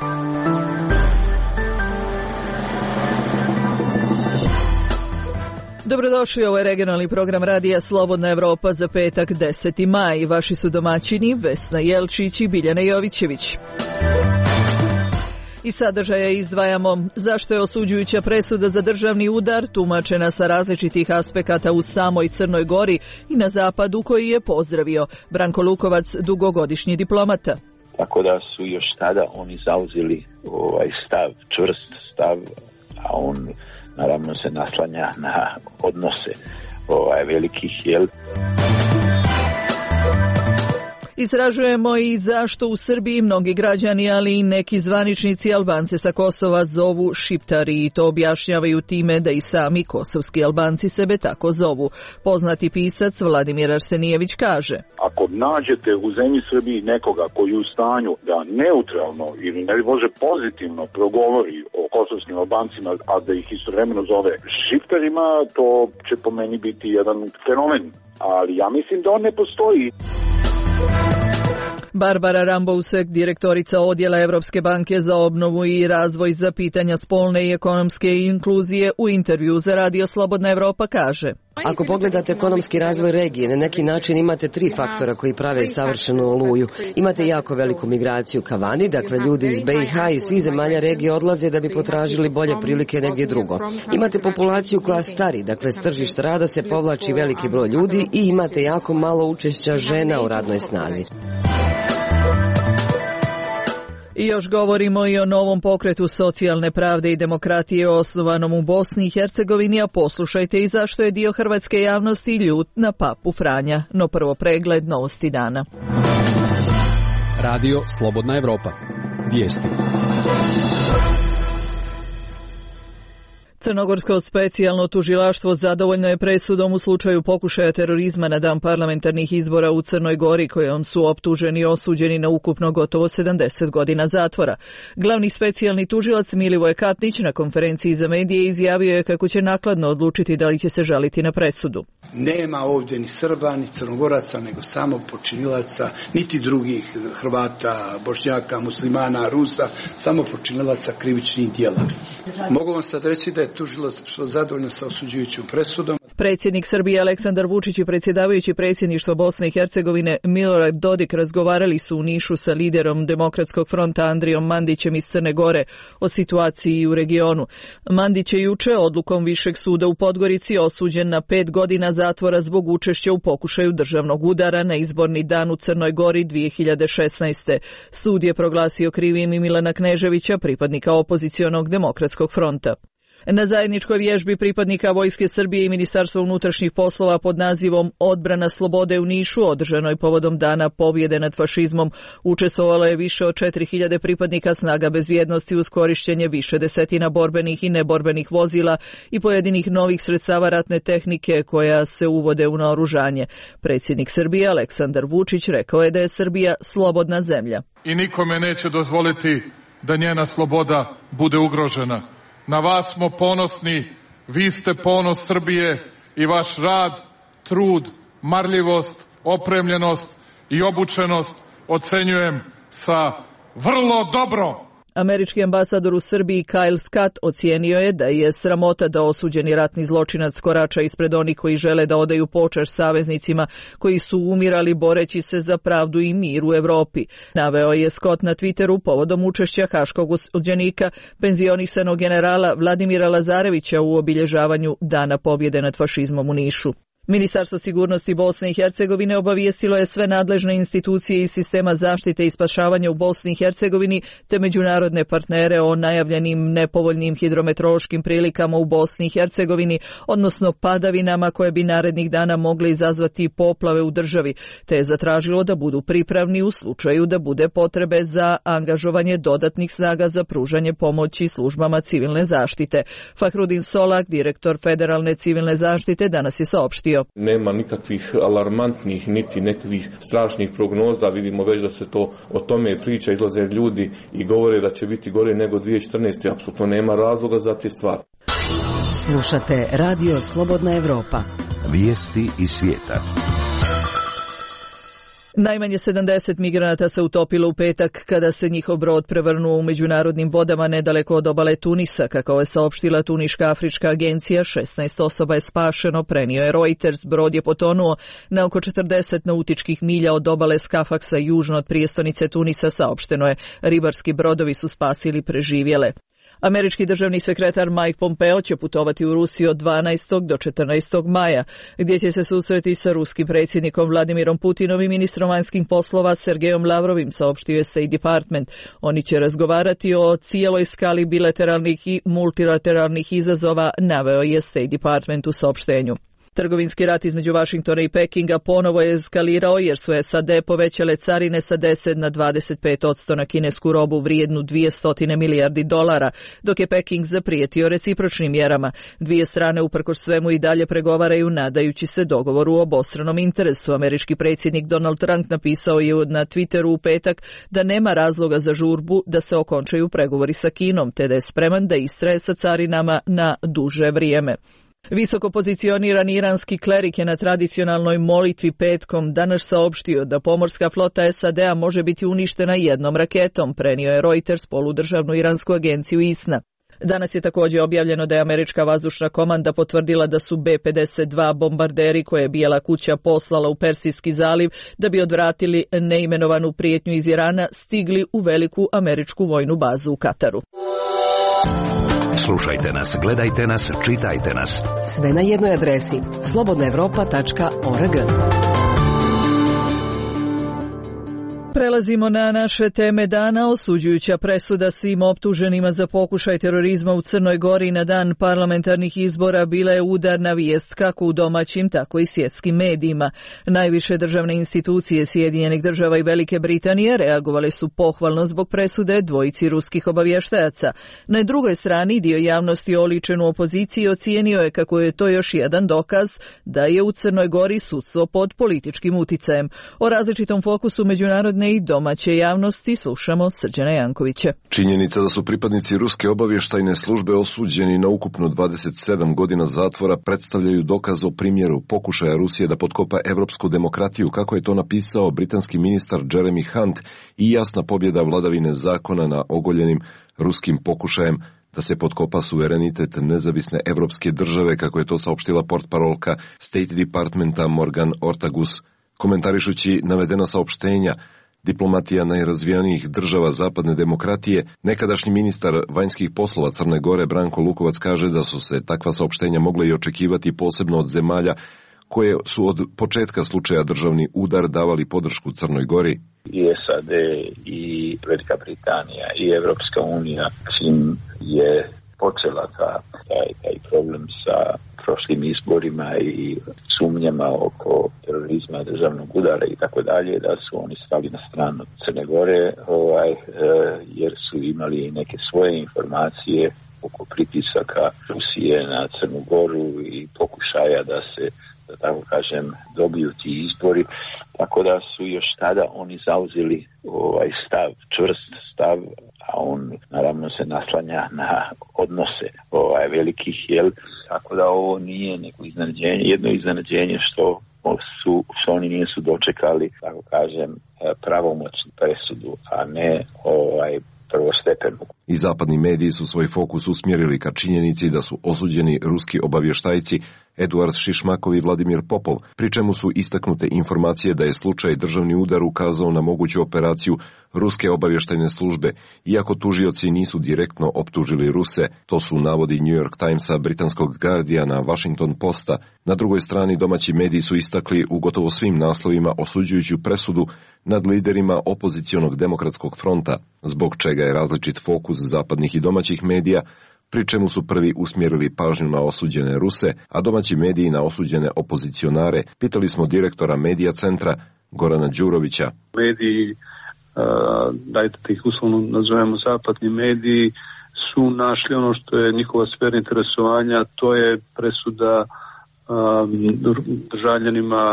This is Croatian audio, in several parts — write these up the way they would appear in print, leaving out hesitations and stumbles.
Dobrodošli, ovo je regionalni program radija Slobodna Evropa za petak 10. maj. Vaši su domaćini Vesna Jelčić i Biljana Jovićević. Iz sadržaja izdvajamo zašto je osuđujuća presuda za državni udar tumačena sa različitih aspekata u samoj Crnoj Gori i na zapadu, koji je pozdravio Branko Lukovac, dugogodišnji diplomata. Tako da su još tada oni zauzeli stav, čvrst stav, a on naravno se naslanja na odnose velikih, Istražujemo i zašto u Srbiji mnogi građani, ali i neki zvaničnici Albance sa Kosova zovu šiptari, i to objašnjavaju time da i sami kosovski Albanci sebe tako zovu. Poznati pisac Vladimir Arsenijević kaže: ako nađete u zemlji Srbiji nekoga koji je u stanju da neutralno ili ne može pozitivno progovori o kosovskim Albancima, a da ih istovremeno zove šiptarima, to će po meni biti jedan fenomen. Ali ja mislim da on ne postoji. Barbara Rambousek, direktorica odjela Evropske banke za obnovu i razvoj za pitanja spolne i ekonomske inkluzije, u intervju za Radio Slobodna Evropa kaže: ako pogledate ekonomski razvoj regije, na neki način imate tri faktora koji prave savršenu oluju. Imate jako veliku migraciju ka vani, dakle ljudi iz BiH i svih zemalja regije odlaze da bi potražili bolje prilike negdje drugo. Imate populaciju koja stari, dakle s tržišta rada se povlači veliki broj ljudi i imate jako malo učešća žena u radnoj snazi. I još govorimo i o novom pokretu socijalne pravde i demokratije osnovanom u Bosni i Hercegovini, a poslušajte i zašto je dio hrvatske javnosti ljut na papu Franja. No prvo pregled novosti dana. Radio Slobodna Evropa. Vijesti. Crnogorsko specijalno tužilaštvo zadovoljno je presudom u slučaju pokušaja terorizma na dan parlamentarnih izbora u Crnoj Gori, kojom su optuženi i osuđeni na ukupno gotovo 70 godina zatvora. Glavni specijalni tužilac Milivoje Katnić na konferenciji za medije izjavio je kako će nakladno odlučiti da li će se žaliti na presudu. Nema ovdje ni Srba, ni Crnogoraca, nego samo počinilaca, niti drugih Hrvata, Bošnjaka, Muslimana, Rusa, samo počinilaca krivičnih djela. Mogu vam sad reći da je tužilaštvo zadovoljno sa osuđujućom presudom. Predsjednik Srbije Aleksandar Vučić i predsjedavajući predsjedništva Bosne i Hercegovine Milorad Dodik razgovarali su u Nišu sa liderom Demokratskog fronta Andrijom Mandićem iz Crne Gore o situaciji u regionu. Mandić je juče odlukom Višeg suda u Podgorici osuđen na 5 godina zatvora zbog učešća u pokušaju državnog udara na izborni dan u Crnoj Gori 2016. Sud je proglasio krivim i Milana Kneževića, pripadnika opozicionog Demokratskog fronta. Na zajedničkoj vježbi pripadnika Vojske Srbije i Ministarstva unutrašnjih poslova pod nazivom Odbrana slobode u Nišu, održanoj povodom Dana pobjede nad fašizmom, učestvovalo je više od 4000 pripadnika snaga bezbjednosti uz korištenje više desetina borbenih i neborbenih vozila i pojedinih novih sredstava ratne tehnike koja se uvode u naoružanje. Predsjednik Srbije Aleksandar Vučić rekao je da je Srbija slobodna zemlja. I nikome neće dozvoliti da njena sloboda bude ugrožena. Na vas smo ponosni, vi ste ponos Srbije i vaš rad, trud, marljivost, opremljenost i obučenost ocenjujem sa vrlo dobro. Američki ambasador u Srbiji Kyle Scott ocijenio je da je sramota da osuđeni ratni zločinac korača ispred onih koji žele da odaju počast saveznicima koji su umirali boreći se za pravdu i mir u Evropi. Naveo je Scott na Twitteru povodom učešća haškog osuđenika, penzionisanog generala Vladimira Lazarevića u obilježavanju Dana pobjede nad fašizmom u Nišu. Ministarstvo sigurnosti Bosne i Hercegovine obavijestilo je sve nadležne institucije iz sistema zaštite i spašavanja u Bosni i Hercegovini te međunarodne partnere o najavljenim nepovoljnim hidrometeorološkim prilikama u Bosni i Hercegovini, odnosno padavinama koje bi narednih dana mogle izazvati poplave u državi, te je zatražilo da budu pripravni u slučaju da bude potrebe za angažovanje dodatnih snaga za pružanje pomoći službama civilne zaštite. Fahrudin Solak, direktor Federalne civilne zaštite, danas je saopštio: nema nikakvih alarmantnih niti nekakvih strašnih prognoza, vidimo već da se o tome priča, izlaze ljudi i govore da će biti gore nego 2014. Apsolutno nema razloga za te stvari. Slušate Radio Slobodna Evropa. Vijesti iz svijeta. Najmanje 70 migranata se utopilo u petak kada se njihov brod prevrnuo u međunarodnim vodama nedaleko od obale Tunisa. Kako je saopštila Tuniška afrička agencija, 16 osoba je spašeno, prenio je Reuters. Brod je potonuo na oko 40 nautičkih milja od obale Skafaksa južno od prijestolnice Tunisa, saopšteno je. Ribarski brodovi su spasili preživjele. Američki državni sekretar Mike Pompeo će putovati u Rusiju od 12. do 14. maja, gdje će se susreti sa ruskim predsjednikom Vladimirom Putinom i ministrom vanjskih poslova Sergejom Lavrovim, saopštio je State Department. Oni će razgovarati o cijeloj skali bilateralnih i multilateralnih izazova, naveo je State Department u saopštenju. Trgovinski rat između Vašingtona i Pekinga ponovo je eskalirao jer su SAD povećale carine sa 10 na 25% na kinesku robu vrijednu $200 milijardi, dok je Peking zaprijetio recipročnim mjerama. Dvije strane uprkos svemu i dalje pregovaraju nadajući se dogovoru o obostranom interesu. Američki predsjednik Donald Trump napisao je na Twitteru u petak da nema razloga za žurbu da se okončaju pregovori sa Kinom, te da je spreman da istraje sa carinama na duže vrijeme. Visoko pozicionirani iranski klerik je na tradicionalnoj molitvi petkom danas saopštio da pomorska flota SAD-a može biti uništena jednom raketom, prenio je Reuters, poludržavnu iransku agenciju ISNA. Danas je također objavljeno da je američka vazdušna komanda potvrdila da su B-52 bombarderi koje je Bijela kuća poslala u Persijski zaliv da bi odvratili neimenovanu prijetnju iz Irana stigli u veliku američku vojnu bazu u Kataru. Slušajte nas, gledajte nas, čitajte nas. Sve na jednoj adresi slobodnaevropa.org. Prelazimo na naše teme dana. Osuđujuća presuda svim optuženima za pokušaj terorizma u Crnoj Gori na dan parlamentarnih izbora bila je udarna vijest kako u domaćim, tako i svjetskim medijima. Najviše državne institucije Sjedinjenih Država i Velike Britanije reagovale su pohvalno zbog presude dvojici ruskih obavještajaca. Na drugoj strani dio javnosti oličen u opoziciji ocijenio je kako je to još jedan dokaz da je u Crnoj Gori sudstvo pod političkim uticajem. O različitom fokusu međunarodne i domaće javnosti slušamo Srđana Jankovića. Činjenica da su pripadnici ruske obavještajne službe osuđeni na ukupno 27 godina zatvora predstavljaju dokaz o primjeru pokušaja Rusije da potkopa evropsku demokratiju, kako je to napisao britanski ministar Jeremy Hunt, i jasna pobjeda vladavine zakona na ogoljenim ruskim pokušajem da se potkopa suverenitet nezavisne evropske države, kako je to saopštila portparolka State Departmenta Morgan Ortagus. Komentarišući navedena saopštenja, diplomatija najrazvijanijih država zapadne demokratije, nekadašnji ministar vanjskih poslova Crne Gore Branko Lukovac kaže da su se takva saopštenja mogle i očekivati posebno od zemalja koje su od početka slučaja državni udar davali podršku Crnoj Gori. I SAD i Velika Britanija i Evropska unija, čim je počela taj problem sa prošlim izborima i sumnjama oko terorizma, državnog udara i tako dalje, da su oni stali na stranu Crne Gore, jer su imali neke svoje informacije oko pritisaka Rusije na Crnu Goru i pokušaja da se, da tako kažem, dobiju ti izbori. Tako da su još tada oni zauzeli stav, čvrst stav, a on naravno se naslanja na odnose velikih, tako da ovo nije neko iznenađenje, jedno iznenađenje što oni nisu dočekali, tako kažem, pravomoćnu presudu, a ne prvostepenu. I zapadni mediji su svoj fokus usmjerili ka činjenici da su osuđeni ruski obavještajci Eduard Šišmakov i Vladimir Popov, pri čemu su istaknute informacije da je slučaj državni udar ukazao na moguću operaciju ruske obavještajne službe, iako tužioci nisu direktno optužili Ruse. To su navodi New York Timesa, britanskog Guardiana, Washington Posta. Na drugoj strani domaći mediji su istakli u gotovo svim naslovima osuđujuću presudu nad liderima opozicionog demokratskog fronta, zbog čega je različit fokus zapadnih i domaćih medija, pri čemu su prvi usmjerili pažnju na osuđene Ruse, a domaći mediji na osuđene opozicionare. Pitali smo direktora Medija centra Gorana Đurovića. Mediji, dajte da ih uslovno nazovemo zapadni mediji, su našli ono što je njihova sfera interesovanja, to je presuda državljanima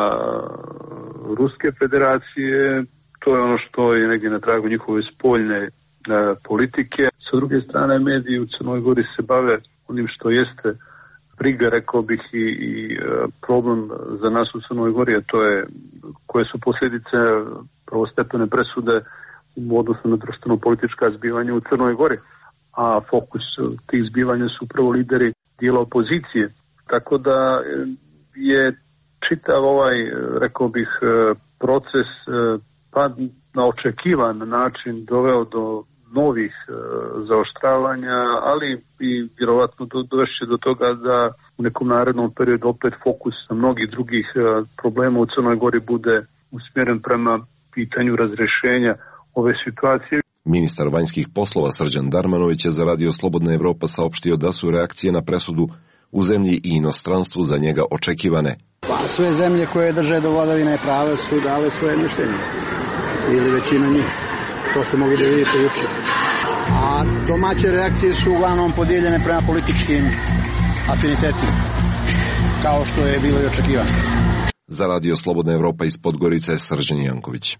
Ruske federacije, to je ono što je negdje na tragu njihove spoljne politike. Sa druge strane, mediji u Crnoj Gori se bave onim što jeste briga, rekao bih, i problem za nas u Crnoj Gori, a to je koje su posljedice prvostepene presude u odnosu na društveno-politička zbivanja u Crnoj Gori, a fokus tih zbivanja su upravo lideri dijela opozicije. Tako da je čitav ovaj, rekao bih, proces pa na očekivan način doveo do novih zaoštravanja, ali i vjerovatno dovešće do toga da u nekom narednom periodu opet fokus na mnogih drugih problema u Crnoj Gori bude usmjeren prema pitanju razrješenja ove situacije. Ministar vanjskih poslova Srđan Darmanović je za Radio Slobodna Evropa saopštio da su reakcije na presudu u zemlji i inostranstvu za njega očekivane. Pa sve zemlje koje drže do vladavine prava su dale svoje mišljenje, ili većina njih. To ste mogli da vidite juče. A domaće reakcije su uglavnom podijeljene prema političkim afinitetima, kao što je bilo i očekivano. Za Radio Slobodna Evropa iz Podgorice je Srđan Janković.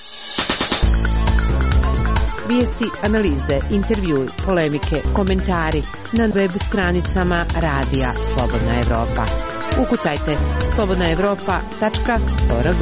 Vijesti, analize, intervjui, polemike, komentari na web stranicama Radija Slobodna Evropa. Ukucajte slobodnaevropa.org.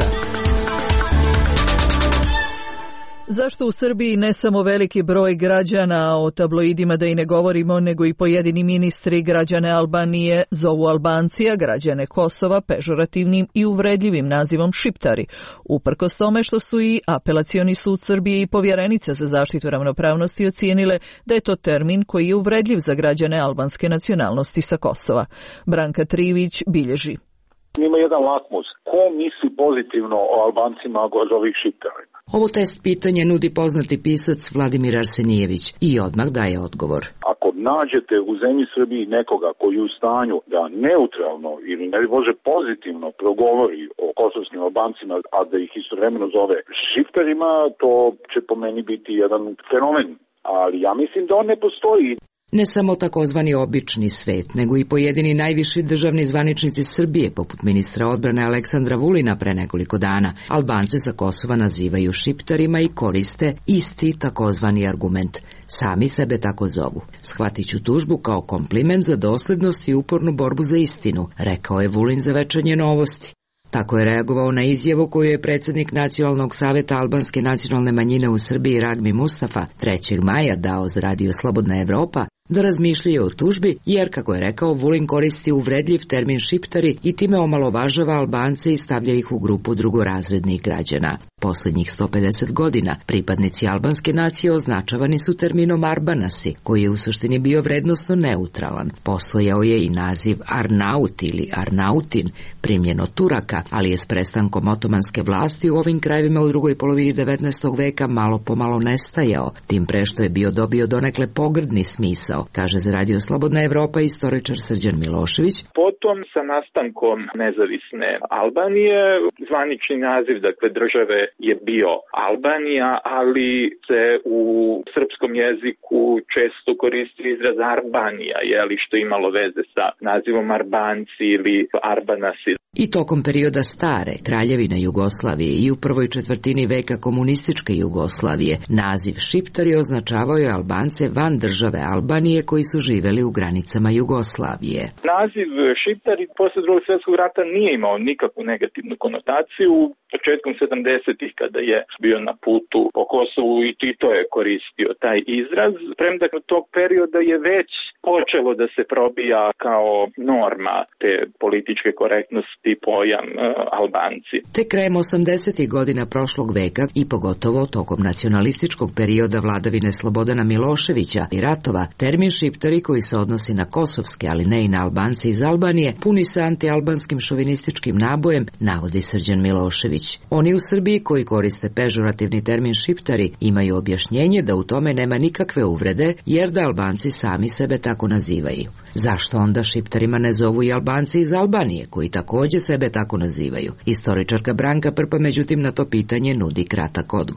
Zašto u Srbiji ne samo veliki broj građana, a o tabloidima da i ne govorimo, nego i pojedini ministri građane Albanije zovu Albanci, a građane Kosova pežorativnim i uvredljivim nazivom Šiptari, uprkos tome što su i Apelacioni sud Srbije i Povjerenica za zaštitu ravnopravnosti ocijenile da je to termin koji je uvredljiv za građane albanske nacionalnosti sa Kosova. Branka Trivić bilježi. Ima jedan lakmus. Ko misli pozitivno o Albancima od ovih Šiptara? Ovo test pitanja nudi poznati pisac Vladimir Arsenijević i odmah daje odgovor. Ako nađete u zemlji Srbiji nekoga koji je u stanju da neutralno ili ne može pozitivno progovori o kosovskim Albancima, a da ih istovremeno zove Šiptarima, to će po meni biti jedan fenomen. Ali ja mislim da on ne postoji. Ne samo takozvani obični svet, nego i pojedini najviši državni zvaničnici Srbije, poput ministra odbrane Aleksandra Vulina pre nekoliko dana, Albance sa Kosova nazivaju Šiptarima i koriste isti takozvani argument. Sami sebe tako zovu. Shvatit ću tužbu kao kompliment za doslednost i upornu borbu za istinu, rekao je Vulin za Večernje novosti. Tako je reagovao na izjavu koju je predsjednik Nacionalnog saveta albanske nacionalne manjine u Srbiji Ragmi Mustafa 3. maja dao za Radio Slobodna Evropa da razmišljaju o tužbi, jer, kako je rekao, Vulin koristi uvredljiv termin Šiptari i time omalovažava Albance i stavlja ih u grupu drugorazrednih građana. Posljednjih 150 godina pripadnici albanske nacije označavani su terminom Arbanasi, koji je u suštini bio vrednosno neutralan. Postojao je i naziv Arnaut ili Arnautin, primljen od Turaka, ali je s prestankom otomanske vlasti u ovim krajevima u drugoj polovini 19. veka malo pomalo nestajao, tim pre što je bio dobio donekle pogrdni smisao, kaže za Radio Slobodna Evropa istoričar Srđan Milošević. Potom sa nastankom nezavisne Albanije, zvanični naziv države je bio Albanija, ali se u srpskom jeziku često koristi izraz Arbanija, što imalo veze sa nazivom Arbanci ili Arbanasi. I tokom perioda stare kraljevine Jugoslavije i u prvoj četvrtini veka komunističke Jugoslavije, naziv Šiptari označavao je Albance van države Albanije koji su živeli u granicama Jugoslavije. Naziv Šiptari posle Drugog svjetskog rata nije imao nikakvu negativnu konotaciju. Početkom 70-ih, kada je bio na putu po Kosovu, i Tito je koristio taj izraz, premda tog perioda je već počelo da se probija kao norma te političke korektnosti pojam Albanci. Te krajem 80-ih godina prošlog veka i pogotovo tokom nacionalističkog perioda vladavine Slobodana Miloševića i ratova, termin Šiptari, koji se odnosi na kosovske, ali ne i na Albance iz Albanije, puni se antialbanskim šovinističkim nabojem, navodi Srđan Milošević. Oni u Srbiji koji koriste pežorativni termin Šiptari imaju objašnjenje da u tome nema nikakve uvrede, jer da Albanci sami sebe tako nazivaju. Zašto onda Šiptarima ne zovu i Albanci iz Albanije, koji također sebe tako nazivaju? Istoričarka Branka Prpa međutim na to pitanje nudi kratak odgovor.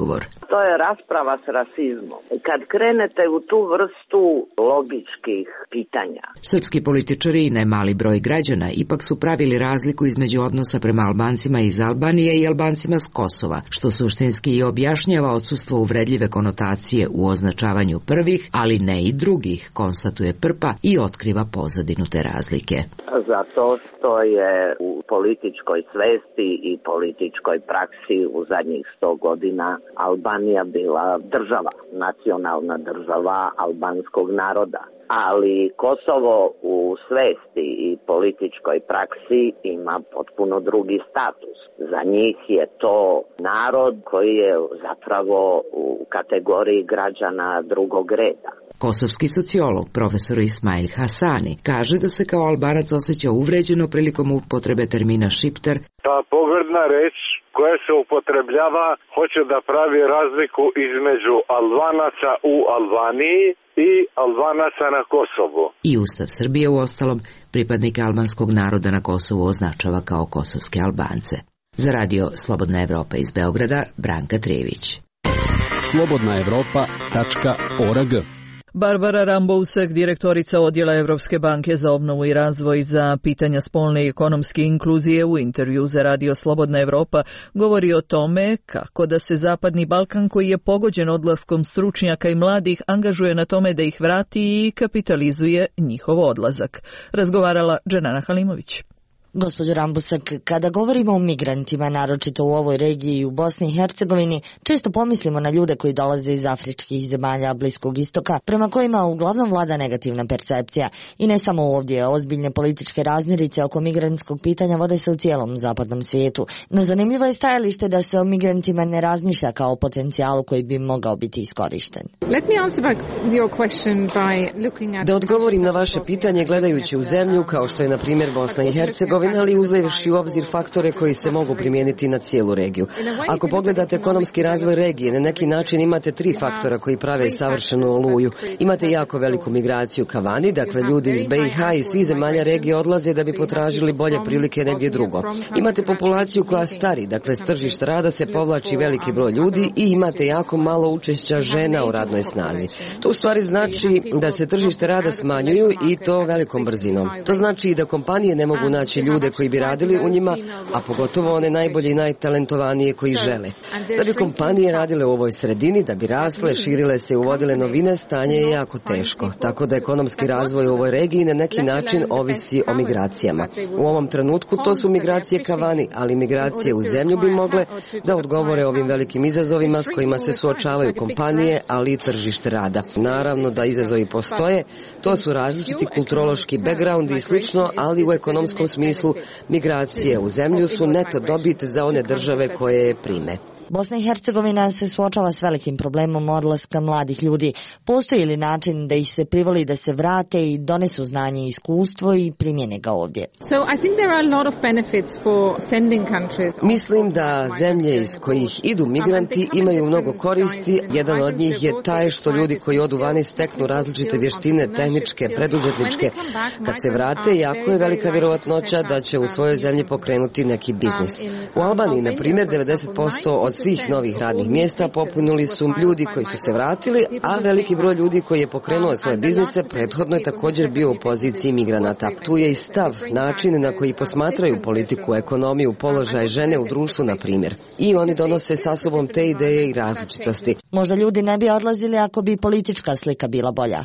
To je rasprava s rasizmom. Kad krenete u tu vrstu logičkih pitanja. Srpski političari i nemali broj građana ipak su pravili razliku između odnosa prema Albancima iz Albanije i Albancima s Kosova, što suštinski i objašnjava odsustvo uvredljive konotacije u označavanju prvih, ali ne i drugih, konstatuje Prpa i otkriva pozadinu te razlike. Zato što je u političkoj svesti i političkoj praksi u zadnjih 100 godina Albanija bila država, nacionalna država albanskog naroda. Ali Kosovo u svesti i političkoj praksi ima potpuno drugi status. Za njih je to narod koji je zapravo u kategoriji građana drugog reda. Kosovski sociolog, profesor Ismail Hasani, kaže da se kao Albanac osjeća uvređeno prilikom upotrebe termina šiptar. Ta pogrdna reč koja se upotrebljava hoće da pravi razliku između Albanaca u Albaniji i Albanaca na Kosovu. I Ustav Srbije u ostalom pripadnike albanskog naroda na Kosovu označava kao kosovske Albance. Za radio Slobodna Evropa iz Beograda, Branka Trević. slobodnaevropa.org. Barbara Rambousek, direktorica Odjela Evropske banke za obnovu i razvoj za pitanja spolne i ekonomske inkluzije, u intervju za radio Slobodna Evropa govori o tome kako da se Zapadni Balkan, koji je pogođen odlaskom stručnjaka i mladih, angažuje na tome da ih vrati i kapitalizuje njihov odlazak. Razgovarala Dženana Halimović. Gospođo Rambusak, kada govorimo o migrantima, naročito u ovoj regiji i u Bosni i Hercegovini, često pomislimo na ljude koji dolaze iz afričkih zemalja Bliskog istoka, prema kojima uglavnom vlada negativna percepcija. I ne samo ovdje, ozbiljne političke razmirice oko migrantskog pitanja vode se u cijelom zapadnom svijetu. No zanimljivo je stajalište da se o migrantima ne razmišlja kao o potencijalu koji bi mogao biti iskorišten. Da odgovorim na vaše pitanje gledajući u zemlju kao što je na primjer Bosna i Hercegovina, ali uzevši u obzir faktore koji se mogu primijeniti na cijelu regiju. Ako pogledate ekonomski razvoj regije, na neki način imate 3 faktora koji prave savršenu oluju. Imate jako veliku migraciju ka vani, dakle ljudi iz BiH i svih zemalja regije odlaze da bi potražili bolje prilike negdje drugo. Imate populaciju koja stari, dakle s tržišta rada se povlači veliki broj ljudi i imate jako malo učešća žena u radnoj snazi. To u stvari znači da se tržište rada smanjuju i to velikom brzinom. To znači i da kompanije ne mogu naći ljude koji bi radili u njima, a pogotovo one najbolje i najtalentovanije koji žele. Da bi kompanije radile u ovoj sredini, da bi rasle, širile se i uvodile novine, stanje je jako teško. Tako da ekonomski razvoj u ovoj regiji na neki način ovisi o migracijama. U ovom trenutku to su migracije ka vani, ali migracije u zemlju bi mogle da odgovore ovim velikim izazovima s kojima se suočavaju kompanije, ali i tržište rada. Naravno da izazovi postoje, to su različiti kulturološki background i slično, ali u ekonomskom smislu migracije u zemlju su neto dobit za one države koje je prime. Bosna i Hercegovina se suočava s velikim problemom odlaska mladih ljudi. Postoji li način da ih se privoli da se vrate i donesu znanje i iskustvo i primjene ga ovdje? Mislim da zemlje iz kojih idu migranti imaju mnogo koristi. Jedan od njih je taj što ljudi koji odu vani steknu različite vještine, tehničke, preduzetničke. Kad se vrate, jako je velika vjerovatnoća da će u svojoj zemlji pokrenuti neki biznis. U Albaniji, na primjer, 90% od svih novih radnih mjesta popunili su ljudi koji su se vratili, a veliki broj ljudi koji je pokrenuo svoje biznise prethodno je također bio u poziciji migranata. Tu je i stav, način na koji posmatraju politiku, ekonomiju, položaj žene u društvu, na primjer. I oni donose sa sobom te ideje i različitosti. Možda ljudi ne bi odlazili ako bi politička slika bila bolja.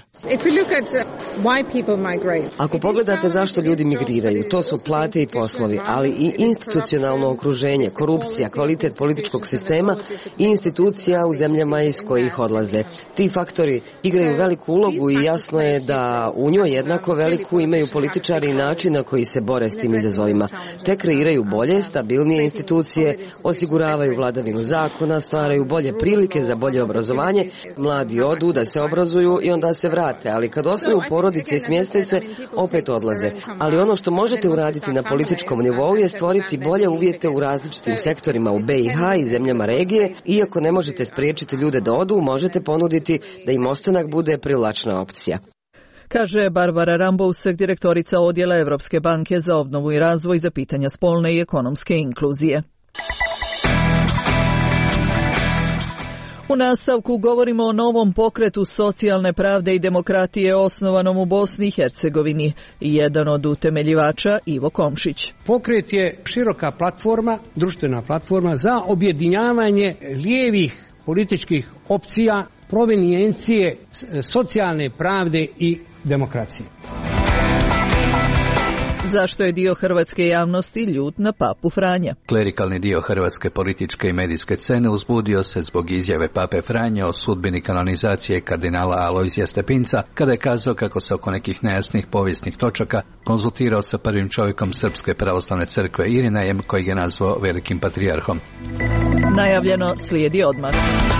Ako pogledate zašto ljudi migriraju, to su plate i poslovi, ali i institucionalno okruženje, korupcija, kvalitet političkog sistema i institucija u zemljama iz kojih odlaze. Ti faktori igraju veliku ulogu i jasno je da u njoj jednako veliku imaju političari i način na koji se bore s tim izazovima. Te kreiraju bolje, stabilnije institucije, osiguravaju vladavinu zakona, stvaraju bolje prilike za bolje obrazovanje. Mladi odu da se obrazuju i onda se vrate, ali kad osnuju porodice i smjeste se, opet odlaze. Ali ono što možete uraditi na političkom nivou je stvoriti bolje uvjete u različitim sektorima u BiH i zemljama regije. Iako ne možete spriječiti ljude da odu, možete ponuditi da im ostanak bude privlačna opcija. Kaže Barbara Rambousek, direktorica Odjela Evropske banke za obnovu i razvoj za pitanja spolne i ekonomske inkluzije. U nastavku govorimo o novom pokretu socijalne pravde i demokratije osnovanom u Bosni i Hercegovini. Jedan od utemeljivača Ivo Komšić. Pokret je široka platforma, društvena platforma za objedinjavanje lijevih političkih opcija, provenijencije socijalne pravde i demokracije. Zašto je dio hrvatske javnosti ljut na papu Franja? Klerikalni dio hrvatske političke i medijske scene uzbudio se zbog izjave pape Franje o sudbini kanonizacije kardinala Alojzija Stepinca, kada je kazao kako se oko nekih nejasnih povijesnih točaka konzultirao sa prvim čovjekom Srpske pravoslavne crkve Irinejem, kojeg je nazvao velikim patrijarhom. Najavljeno slijedi odmah.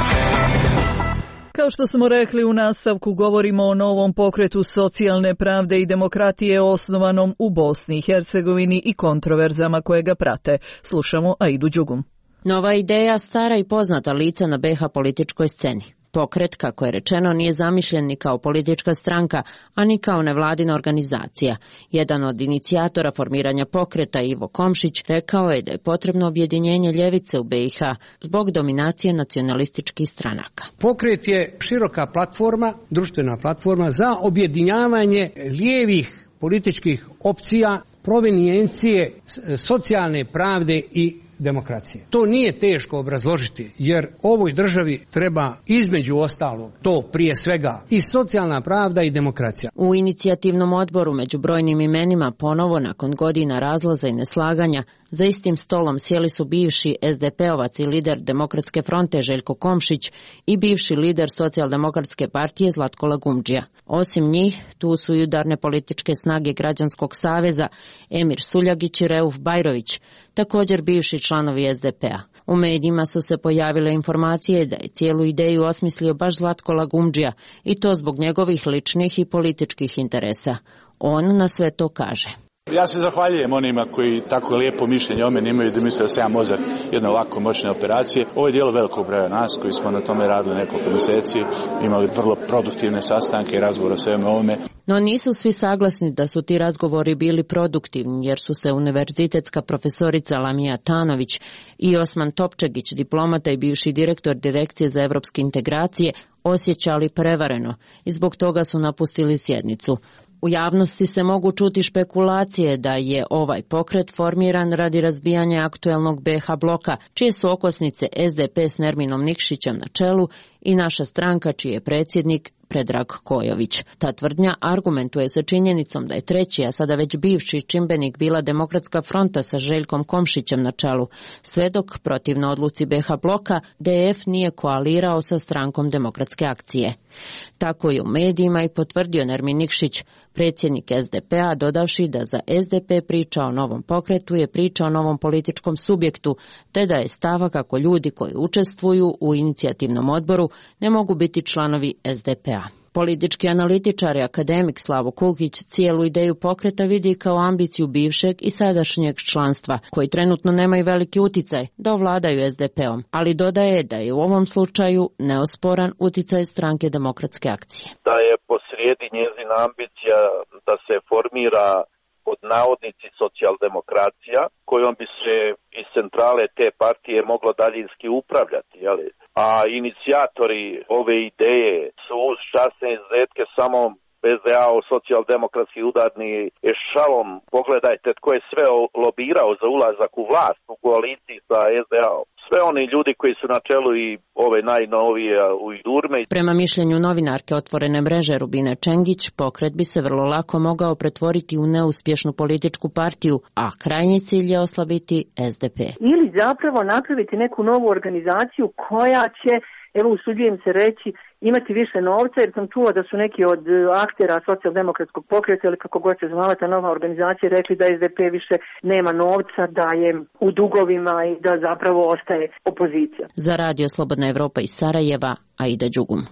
Kao što smo rekli, u nastavku govorimo o novom pokretu socijalne pravde i demokratije osnovanom u Bosni i Hercegovini i kontroverzama koje ga prate. Slušamo Aidu Đugum. Nova ideja, stara i poznata lica na BiH političkoj sceni. Pokret, kako je rečeno, nije zamišljen ni kao politička stranka, a ni kao nevladina organizacija. Jedan od inicijatora formiranja pokreta, Ivo Komšić, rekao je da je potrebno objedinjenje ljevice u BiH zbog dominacije nacionalističkih stranaka. Pokret je široka platforma, društvena platforma za objedinjavanje lijevih političkih opcija, provenijencije socijalne pravde i demokracije. To nije teško obrazložiti, jer ovoj državi treba između ostalog to prije svega i socijalna pravda i demokracija. U inicijativnom odboru među brojnim imenima ponovo nakon godina razlaza i neslaganja za istim stolom sjeli su bivši SDP-ovac i lider Demokratske fronte Željko Komšić i bivši lider Socijaldemokratske partije Zlatko Lagumdžija. Osim njih, tu su i udarne političke snage Građanskog saveza Emir Suljagić i Reuf Bajrović, također bivši članovi SDP-a. U medijima su se pojavile informacije da je cijelu ideju osmislio baš Zlatko Lagumdžija i to zbog njegovih ličnih i političkih interesa. On na sve to kaže. Ja se zahvaljujem onima koji tako lijepo mišljenje o meni imaju da misle da sam ja mozak jedne ovako moćne operacije. Ovo je dijelo velikog broja nas koji smo na tome radili nekoliko mjeseci, imali vrlo produktivne sastanke i razgovore o sveme ovome. No nisu svi saglasni da su ti razgovori bili produktivni, jer su se univerzitetska profesorica Lamija Tanović i Osman Topčagić, diplomata i bivši direktor Direkcije za evropske integracije, osjećali prevareno i zbog toga su napustili sjednicu. U javnosti se mogu čuti špekulacije da je ovaj pokret formiran radi razbijanja aktuelnog BiH bloka, čije su okosnice SDP s Nerminom Nikšićem na čelu i naša stranka čiji je predsjednik Predrag Kojović. Ta tvrdnja argumentuje se činjenicom da je treći, a sada već bivši čimbenik bila Demokratska fronta sa Željkom Komšićem na čelu, sve dok protivno odluci BiH bloka DF nije koalirao sa strankom Demokratske akcije. Tako je u medijima i potvrdio Nermin Nikšić, predsjednik SDP-a, dodavši da za SDP priča o novom pokretu je priča o novom političkom subjektu, te da je stava kako ljudi koji učestvuju u inicijativnom odboru ne mogu biti članovi SDP-a. Politički analitičar i akademik Slavo Kukić cijelu ideju pokreta vidi kao ambiciju bivšeg i sadašnjeg članstva, koji trenutno nemaju veliki uticaj da ovladaju SDP-om, ali dodaje da je u ovom slučaju neosporan uticaj stranke Demokratske akcije. Da je posrijedi njezina ambicija da se formira pod navodnici socijaldemokracija, kojom bi se iz centrale te partije moglo daljinski upravljati, jeli? A inicijatori ove ideje su uz časne izuzetke samo SDA, socijaldemokratski udarni ešalom. Pogledajte tko je sve lobirao za ulazak u vlast u koaliciji sa SDA-om. Sve oni ljudi koji su na čelu i ove najnovije u Durme. Prema mišljenju novinarke Otvorene mreže Rubine Čengić, pokret bi se vrlo lako mogao pretvoriti u neuspješnu političku partiju, a krajnji cilj je oslabiti SDP. Ili zapravo napraviti neku novu organizaciju koja će, evo usuđujem se reći, imati više novca, jer sam čula da su neki od aktera socijaldemokratskog pokreta ili kako god se zvala ta nova organizacija rekli da SDP više nema novca, da je u dugovima i da zapravo ostaje opozicija. Za Radio Slobodna Evropa iz Sarajeva, Aida Đugum.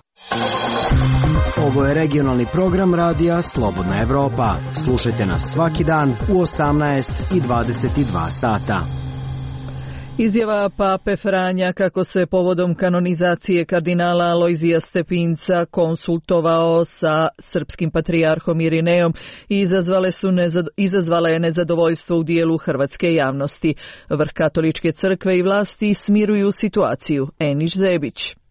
Ovo je regionalni program Radija Slobodna Evropa. Slušajte nas svaki dan u 18 i 22 sata. Izjava pape Franja kako se povodom kanonizacije kardinala Alojzija Stepinca konsultovao sa srpskim patrijarhom Irinejom i izazvala je nezadovoljstvo u dijelu hrvatske javnosti. Vrh katoličke crkve i vlasti smiruju situaciju. Eniš Zebić.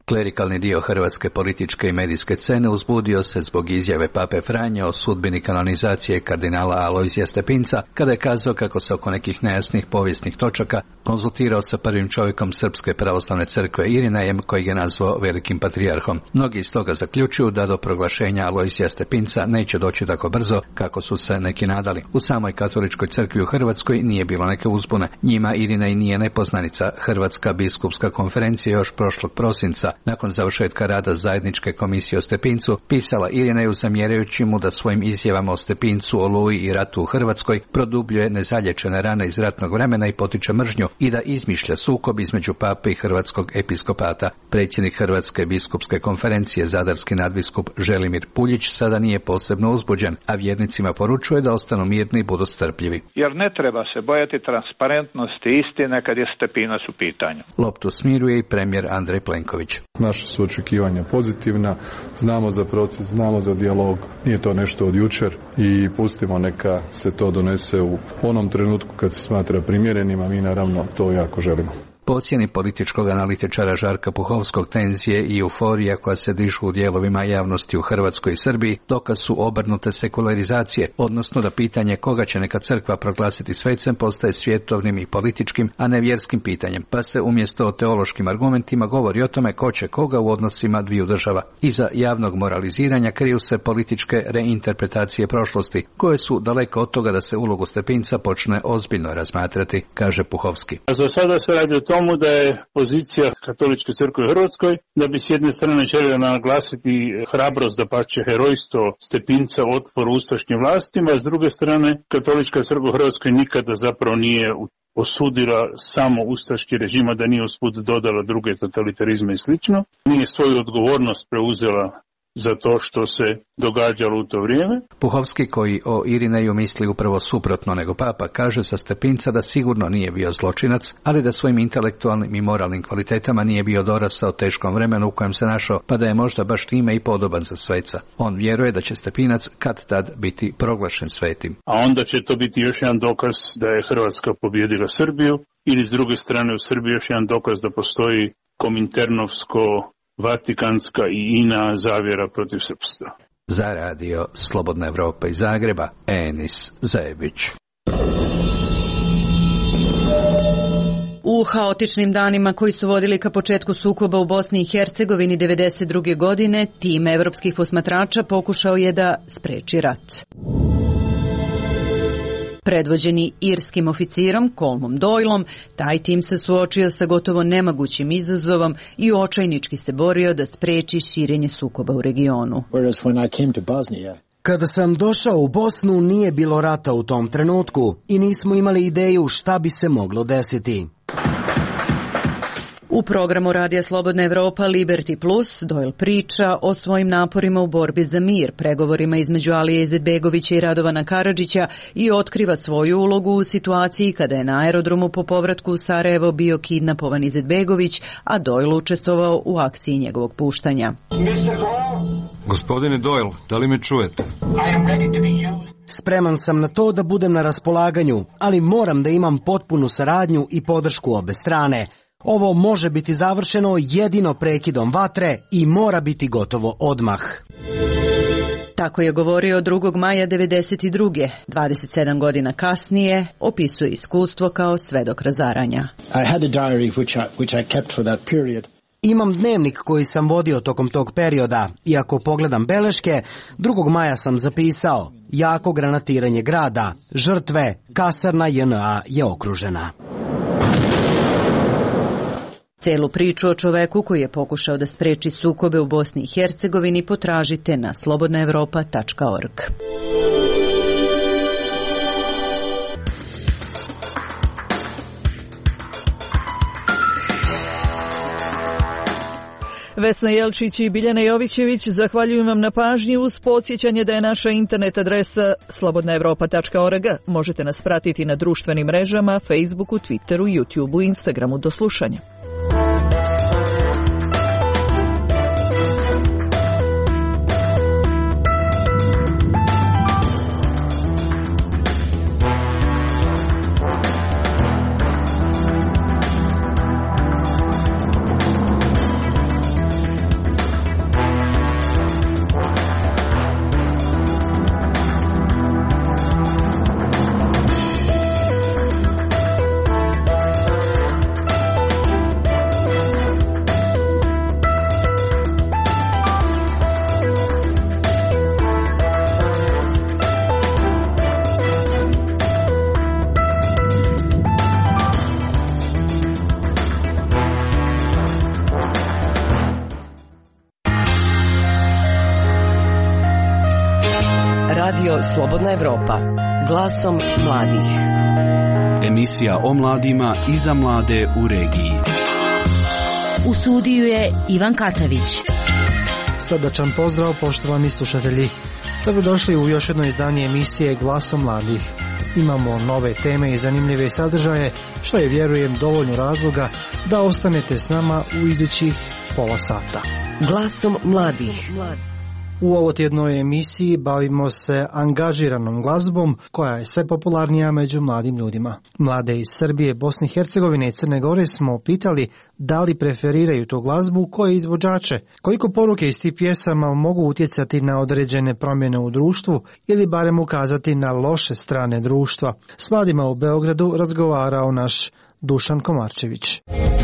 Klerikalni dio hrvatske političke i medijske scene uzbudio se zbog izjave Pape Franje o sudbini kanonizacije kardinala Alojzija Stepinca, kada je kazao kako se oko nekih nejasnih povijesnih točaka konzultirao sa prvim čovjekom Srpske pravoslavne crkve Irinejem, kojeg je nazvao velikim patrijarhom. Mnogi iz toga zaključuju da do proglašenja Alojzija Stepinca neće doći tako brzo kako su se neki nadali. U samoj katoličkoj crkvi u Hrvatskoj nije bilo neke uzbune. Njima Irinej nije nepoznanica. Hrvatska biskupska konferencija još prošlog prosinca, nakon završetka rada zajedničke komisije o Stepincu, pisala Irineju zamjerajući mu da svojim izjavama o Stepincu, Oluji i ratu u Hrvatskoj produbljuje nezalječene rane iz ratnog vremena i potiče mržnju i da izmišlja sukob između pape i hrvatskog episkopata. Predsjednik Hrvatske biskupske konferencije, zadarski nadbiskup Želimir Puljić, sada nije posebno uzbuđen, a vjernicima poručuje da ostanu mirni i budu strpljivi. Jer ne treba se bojati transparentnosti istine kad je Stepinac u pitanju. Loptu smiruje i premijer Andrej Plenković. Naša su očekivanja pozitivna, znamo za proces, znamo za dijalog, nije to nešto od jučer i pustimo neka se to donese u onom trenutku kad se smatra primjerenim, a mi naravno to jako želimo. Po ocjeni političkog analitičara Žarka Puhovskog, tenzije i euforija koja se dižu u dijelovima javnosti u Hrvatskoj i Srbiji dokaz su obrnute sekularizacije, odnosno da pitanje koga će neka crkva proglasiti svecem postaje svjetovnim i političkim, a ne vjerskim pitanjem, pa se umjesto o teološkim argumentima govori o tome ko će koga u odnosima dviju država. Iza javnog moraliziranja kriju se političke reinterpretacije prošlosti, koje su daleko od toga da se ulogu Stepinca počne ozbiljno razmatrati, kaže Puhovski. Za sada se radi o tomu da je pozicija Katoličke crkve u Hrvatskoj da bi s jedne strane željela naglasiti hrabrost, da pače herojstvo Stepinca u otporu ustaškim vlastima, a s druge strane Katolička crkva u Hrvatskoj nikada zapravo nije osudila samo ustaški režima, da nije usput dodala druge totalitarizme i slično. Nije svoju odgovornost preuzela za to što se događalo u to vrijeme. Puhovski, koji o Irineju misli upravo suprotno nego papa, kaže sa Stepinca da sigurno nije bio zločinac, ali da svojim intelektualnim i moralnim kvalitetama nije bio dorastao teškom vremenu u kojem se našao, pa da je možda baš time i podoban za sveca. On vjeruje da će Stepinac kad-tad biti proglašen svetim. A onda će to biti još jedan dokaz da je Hrvatska pobijedila Srbiju, ili s druge strane u Srbiji još jedan dokaz da postoji kominternovsko, vatikanska i ina zavjera protiv srpstva. Za radio Slobodna Evropa iz Zagreba, Enis Zajebić. U haotičnim danima koji su vodili ka početku sukoba u Bosni i Hercegovini 1992. godine, tim evropskih posmatrača pokušao je da spreči rat. Predvođeni irskim oficirom Colmom Doylom, taj tim se suočio sa gotovo nemogućim izazovom i očajnički se borio da spreči širenje sukoba u regionu. Kada sam došao u Bosnu, nije bilo rata u tom trenutku i nismo imali ideju šta bi se moglo desiti. U programu Radija Slobodna Evropa Liberty Plus Doyle priča o svojim naporima u borbi za mir, pregovorima između Alije Izetbegovića i Radovana Karadžića i otkriva svoju ulogu u situaciji kada je na aerodromu po povratku u Sarajevo bio kidnapovan Izetbegović, a Doyle učestvovao u akciji njegovog puštanja. Gospodine Doyle, da li me čujete? Spreman sam na to da budem na raspolaganju, ali moram da imam potpunu saradnju i podršku obe strane. Ovo može biti završeno jedino prekidom vatre i mora biti gotovo odmah. Tako je govorio 2. maja 1992. 27 godina kasnije opisuje iskustvo kao svedok razaranja. Imam dnevnik koji sam vodio tokom tog perioda i ako pogledam beleške, 2. maja sam zapisao: jako granatiranje grada, žrtve, kasarna JNA je okružena. Celu priču o čoveku koji je pokušao da spreči sukobe u Bosni i Hercegovini potražite na slobodnaevropa.org. Vesna Jelčić i Biljana Jovićević zahvaljujem vam na pažnji uz podsjećanje da je naša internet adresa slobodnaevropa.org. Možete nas pratiti na društvenim mrežama, Facebooku, Twitteru, YouTubeu i Instagramu. Do slušanja. Radio Slobodna Evropa. Glasom mladih. Emisija o mladima i za mlade u regiji. U studiju je Ivan Katavić. Srdačan pozdrav, poštovani slušatelji. Dobrodošli u još jedno izdanje emisije Glasom mladih. Imamo nove teme i zanimljive sadržaje, što je, vjerujem, dovoljno razloga da ostanete s nama u idućih pola sata. Glasom mladih. U ovotjednoj emisiji bavimo se angažiranom glazbom koja je sve popularnija među mladim ljudima. Mlade iz Srbije, Bosne i Hercegovine i Crne Gore smo pitali da li preferiraju tu glazbu, koje izvođače, koliko poruke iz tih pjesama mogu utjecati na određene promjene u društvu ili barem ukazati na loše strane društva. S mladima u Beogradu razgovarao naš Dušan Komarčević.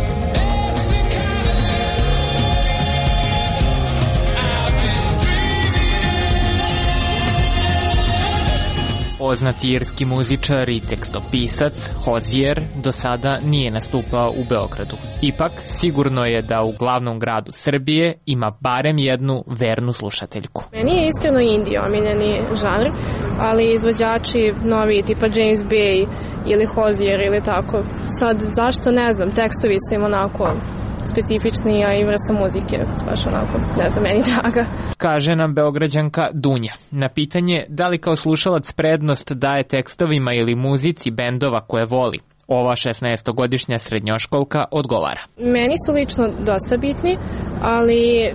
Poznati irski muzičar i tekstopisac Hozier do sada nije nastupao u Beogradu. Ipak, sigurno je da u glavnom gradu Srbije ima barem jednu vernu slušateljku. Meni je iskreno indie omiljeni žanr, ali izvođači novi tipa James Bay ili Hozier ili tako. Sad, zašto ne znam, tekstovi su im onako specifični, a i vrsta muzike baš onako, ne znam, meni draga. Kaže nam Beograđanka Dunja. Na pitanje da li kao slušalac prednost daje tekstovima ili muzici bendova koje voli, ova 16-godišnja srednjoškolka odgovara. Meni su lično dosta bitni, ali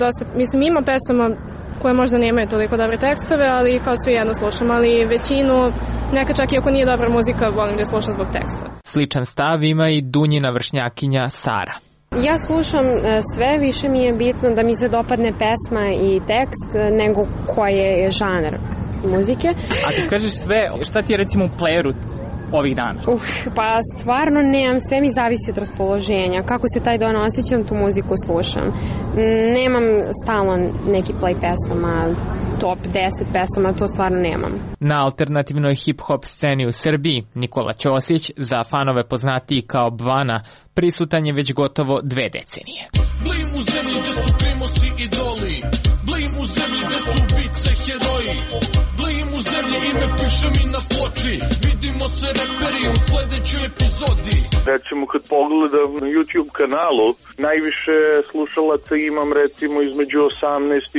ima pesama koje možda nemaju toliko dobre tekstove, ali kao svi jedno slušam, ali većinu, neka čak i ako nije dobra muzika, volim da je slušam zbog teksta. Sličan stav ima i Dunjina vršnjakinja Sara. Ja slušam sve, više mi je bitno da mi se dopadne pesma i tekst nego koji je žanar muzike. A ti kažeš sve, šta ti je recimo u playeru ovih dana? Pa stvarno nemam, sve mi zavisi od raspoloženja. Kako se taj dan osjećam, tu muziku slušam. Nemam stalno neki play pesama, top 10 pesama, to stvarno nemam. Na alternativnoj hip-hop sceni u Srbiji Nikola Ćosić, za fanove poznatiji kao Bvana, prisutan je već gotovo 2 decenije. Blim u zemlji gde su primosi idoli, blim u zemlji gde su ubice heroji, blim u zemlji ime piše mi na ploči, vidimo se reperi u sledećoj epizodi. Recimo kad pogledam na YouTube kanalu, najviše slušalaca imam recimo između 18 i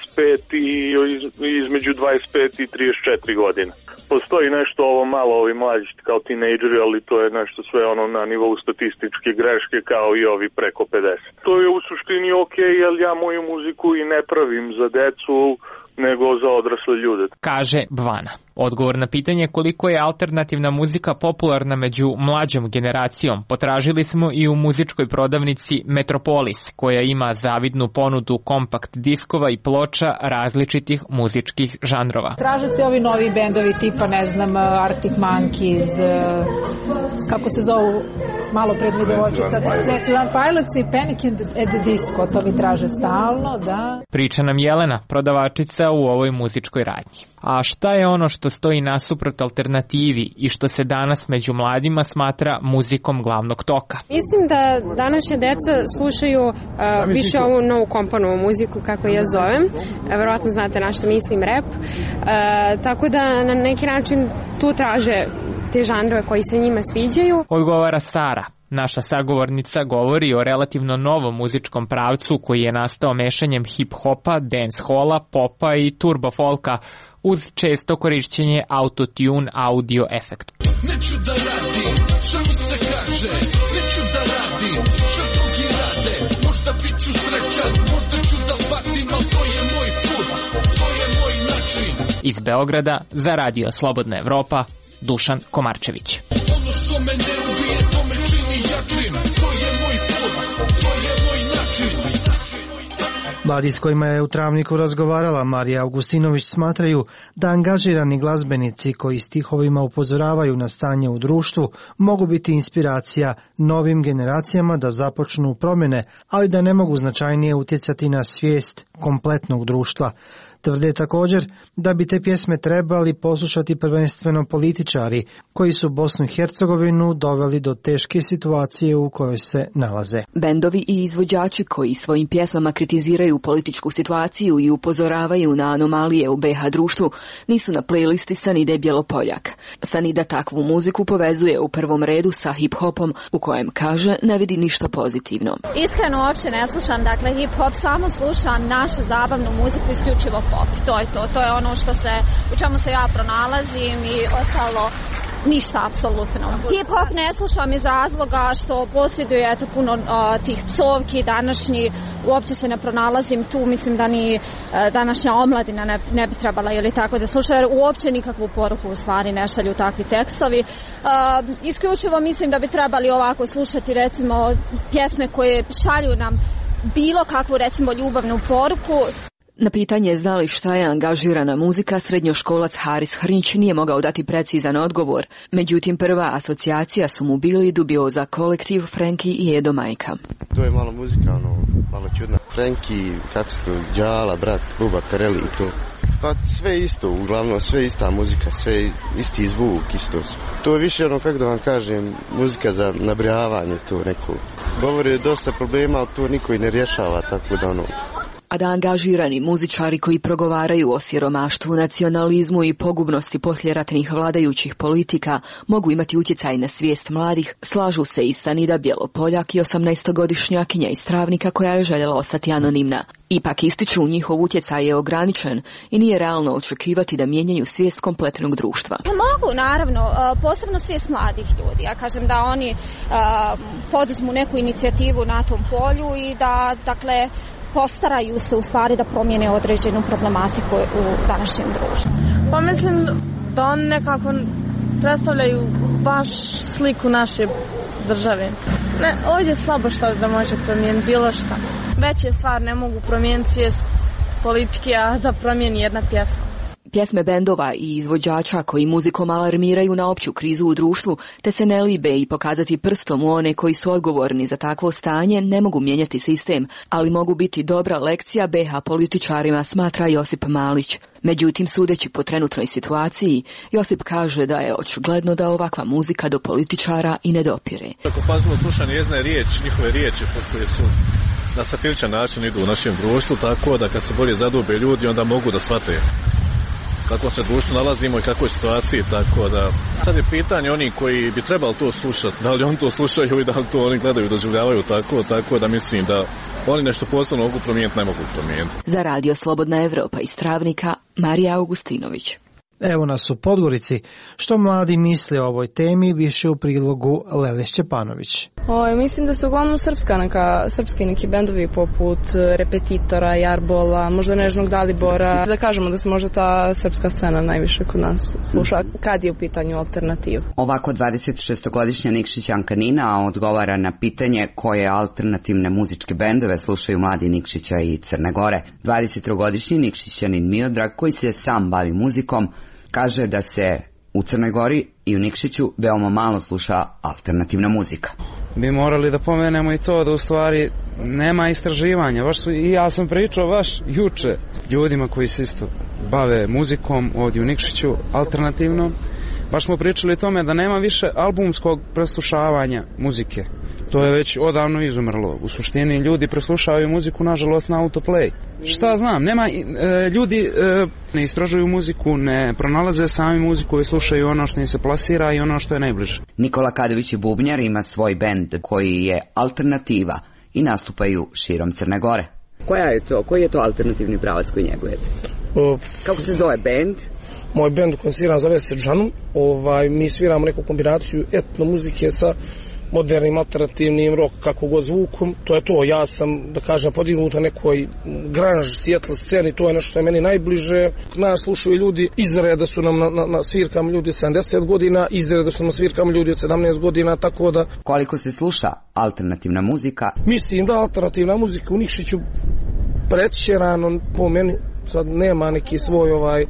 25 i između 25 i 34 godine. Postoji nešto ovo malo, ovi mlađi kao tinejdžeri, ali to je nešto sve ono na nivou statističke greške kao i ovi preko 50. To je u suštini okej, jer ja moju muziku i ne pravim za decu, nego za odrasle ljude. Kaže Bvana. Odgovor na pitanje koliko je alternativna muzika popularna među mlađom generacijom potražili smo i u muzičkoj prodavnici Metropolis, koja ima zavidnu ponudu kompakt diskova i ploča različitih muzičkih žanrova. Traže se ovi novi bendovi tipa, ne znam, Arctic Monkeys, kako se zovu, malo predvide očica, One Pilots i Panic at the Disco, to mi traže stalno, da. Priča nam Jelena, prodavačica u ovoj muzičkoj radnji. A šta je ono što stoji nasuprot alternativi i što se danas među mladima smatra muzikom glavnog toka? Mislim da današnje deca slušaju više ovu novu komponovu muziku, kako ja zovem. Verovatno znate na što mislim, rap. Tako da na neki način tu traže te žanrove koji se njima sviđaju. Odgovara Sara. Naša sagovornica govori o relativno novom muzičkom pravcu koji je nastao mešanjem hip-hopa, dance-hola, popa i turbo-folka uz često korišćenje autotune audio efekta. Neću da radim, što mi se kaže, neću da radim, što drugi rade, možda bit ću srećan, možda ću da patim, ali to je moj put, to je moj način. Iz Beograda za Radio Slobodna Evropa, Dušan Komarčević. Ono što me ne ubije, to me čini jačim, to je moj put, to je moj način. Mladi s kojima je u Travniku razgovarala Marija Augustinović smatraju da angažirani glazbenici koji stihovima upozoravaju na stanje u društvu mogu biti inspiracija novim generacijama da započnu promjene, ali da ne mogu značajnije utjecati na svijest kompletnog društva. Tvrde također da bi te pjesme trebali poslušati prvenstveno političari koji su Bosnu i Hercegovinu doveli do teške situacije u kojoj se nalaze. Bendovi i izvođači koji svojim pjesmama kritiziraju političku situaciju i upozoravaju na anomalije u BiH društvu nisu na playlisti Sanide Bjelopoljak. Sanida takvu muziku povezuje u prvom redu sa hip-hopom u kojem kaže ne vidi ništa pozitivno. Iskreno uopće ne slušam, dakle hip-hop, samo slušam našu zabavnu muziku, isključivo pop. To je ono u čemu se ja pronalazim i ostalo ništa apsolutno. Hip-hop ne slušam iz razloga što posjeduje puno tih psovki današnji, uopće se ne pronalazim tu, mislim da ni današnja omladina ne bi trebala ili tako da sluša, jer uopće nikakvu poruku u stvari ne šalju takvi tekstovi. Isključivo mislim da bi trebali ovako slušati recimo pjesme koje šalju nam bilo kakvu recimo ljubavnu poruku. Na pitanje zna li šta je angažirana muzika, srednjoškolac Haris Hrnić nije mogao dati precizan odgovor. Međutim, prva asocijacija su mu bili Dubioza kolektiv, Frenki i Edo Majka. To je malo muzika, malo čudna. Frenki, kako se to, Đala, brat, Buba, Kareli i to. Pa sve isto, uglavnom sve ista muzika, sve isti zvuk, isto. To je više kako da vam kažem, muzika za nabrijavanje, to neko. Govori dosta problema, ali to niko i ne rješava, tako da A da angažirani muzičari koji progovaraju o siromaštvu, nacionalizmu i pogubnosti posljeratnih vladajućih politika mogu imati utjecaj na svijest mladih, slažu se i Sanida Bjelopoljak i 18-godišnjakinja iz Travnika koja je željela ostati anonimna. Ipak ističu njihov utjecaj je ograničen i nije realno očekivati da mijenjaju svijest kompletnog društva. Mogu, naravno, posebno svijest mladih ljudi. Ja kažem da oni poduzmu neku inicijativu na tom polju i da, dakle, postaraju se u stvari da promijene određenu problematiku u današnjem društvu. Pa mislim da oni nekako predstavljaju baš sliku naše države. Ne, ovdje je slabo što da može promijeniti bilo šta. Veće stvar ne mogu promijeniti svijest politike, a da promijeni jedna pjesma. Pjesme bendova i izvođača koji muzikom alarmiraju na opću krizu u društvu te se ne libe i pokazati prstom u one koji su odgovorni za takvo stanje ne mogu mijenjati sistem, ali mogu biti dobra lekcija BiH političarima, smatra Josip Malić. Međutim, sudeći po trenutnoj situaciji, Josip kaže da je očigledno da ovakva muzika do političara i ne dopire. Ako pažljivo sluša njezine riječi, njihove riječi koje su na satiričan način idu u našem društvu, tako da kad se bolje zadube ljudi, onda mogu da shvate kako se društvo nalazimo i kakvoj situaciji, tako da sad je pitanje oni koji bi trebali to slušati, da li oni to slušaju i da li to oni gledaju, doživljavaju tako da mislim da oni nešto posebno mogu promijeniti, ne mogu promijeniti. Za Radio Slobodna Evropa iz Travnika, Marija Augustinović. Evo nas u Podgorici. Što mladi misle o ovoj temi, više u prilogu Lele Šćepanović. Mislim da su uglavnom srpski neki bendovi poput Repetitora, Jarbola, možda Nežnog Dalibora. Da kažemo da se možda ta srpska scena najviše kod nas sluša kad je u pitanju alternativa. Ovako 26-godišnja Nikšićanka Nina odgovara na pitanje koje alternativne muzičke bendove slušaju mladi Nikšića i Crne Gore. 23-godišnji Nikšićanin Miodrag, koji se sam bavi muzikom, kaže da se u Crnoj Gori i u Nikšiću veoma malo sluša alternativna muzika. Bi morali da pomenemo i to da u stvari nema istraživanja. I ja sam pričao baš juče ljudima koji se isto bave muzikom ovdje u Nikšiću alternativnom. Baš smo pričali o tome da nema više albumskog preslušavanja muzike. To je već odavno izumrlo. U suštini ljudi preslušavaju muziku nažalost na autoplay. Šta znam, nema ljudi ne istražuju muziku, ne pronalaze sami muziku i slušaju ono što im se plasira i ono što je najbliže. Nikola Kadović je bubnjar, ima svoj bend koji je alternativa i nastupaju širom Crne Gore. Koji je to alternativni pravac koji njegujete? Kako se zove bend? Moj bend u kojem sviram zove se Džanum. Mi sviramo neku kombinaciju etno muzike sa modernim, alternativnim, rock, kako god zvukom. To je to. Ja sam, da kažem, podignut na nekoj grunge, Seattle sceni. To je nešto što je meni najbliže. Nas slušaju ljudi izreda su nam na svirkama ljudi od 70 godina, izreda su nam na svirkama ljudi od 17 godina, tako da... Koliko se sluša alternativna muzika? Mislim da alternativna muzika u Nikšiću pretjerano po meni sad nema neki svoj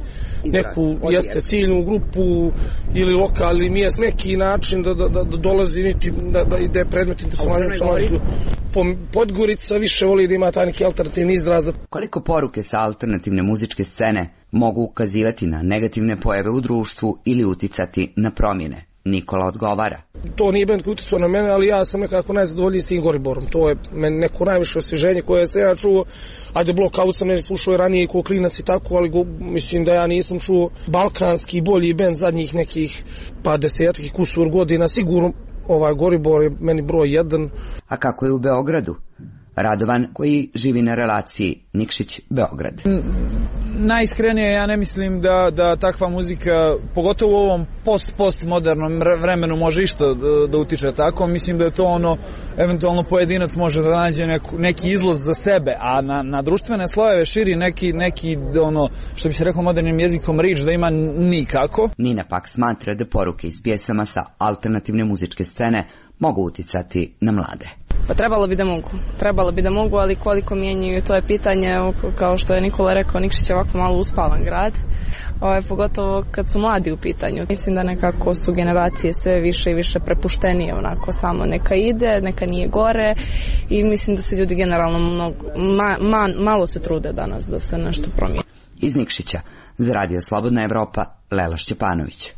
neku jeste ciljnu grupu ili lokalni mjest, neki način da dolazi niti da ide predmet interesovanja. Podgorica više voli da ima taj neki alternativni izraz. Koliko poruke sa alternativne muzičke scene mogu ukazivati na negativne pojave u društvu ili uticati na promjene? Nikola odgovara. To nije bend koji uticao na mene, ali ja sam nekako najzadovoljniji s tim Goriborom. To je meni neko najviše osvježenje koje se ja čuo. Ajde, Blockout sam ne slušao i ranije ko klinac i tako, ali mislim da ja nisam čuo balkanski bolji bend zadnjih nekih pa desetak kusur godina. Sigurno Goribor je meni broj 1. A kako je u Beogradu? Radovan koji živi na relaciji Nikšić-Beograd. Najiskrenije ja ne mislim da takva muzika, pogotovo u ovom postmodernom vremenu, može išto da utiče tako. Mislim da je to eventualno pojedinac može da nađe neki izlaz za sebe, a na društvene slojeve širi neki što bi se reklo modernim jezikom rič da ima nikako. Nina pak smatra da poruke iz pjesama sa alternativne muzičke scene mogu uticati na mlade. Pa trebalo bi da mogu, ali koliko mijenjaju, to je pitanje, kao što je Nikola rekao, Nikšić je ovako malo uspavan grad, pogotovo kad su mladi u pitanju. Mislim da nekako su generacije sve više i više prepuštenije, onako samo neka ide, neka nije gore, i mislim da se ljudi generalno malo se trude danas da se nešto promijeni. Iz Nikšića, za Radio Slobodna Evropa, Lela Šćepanović.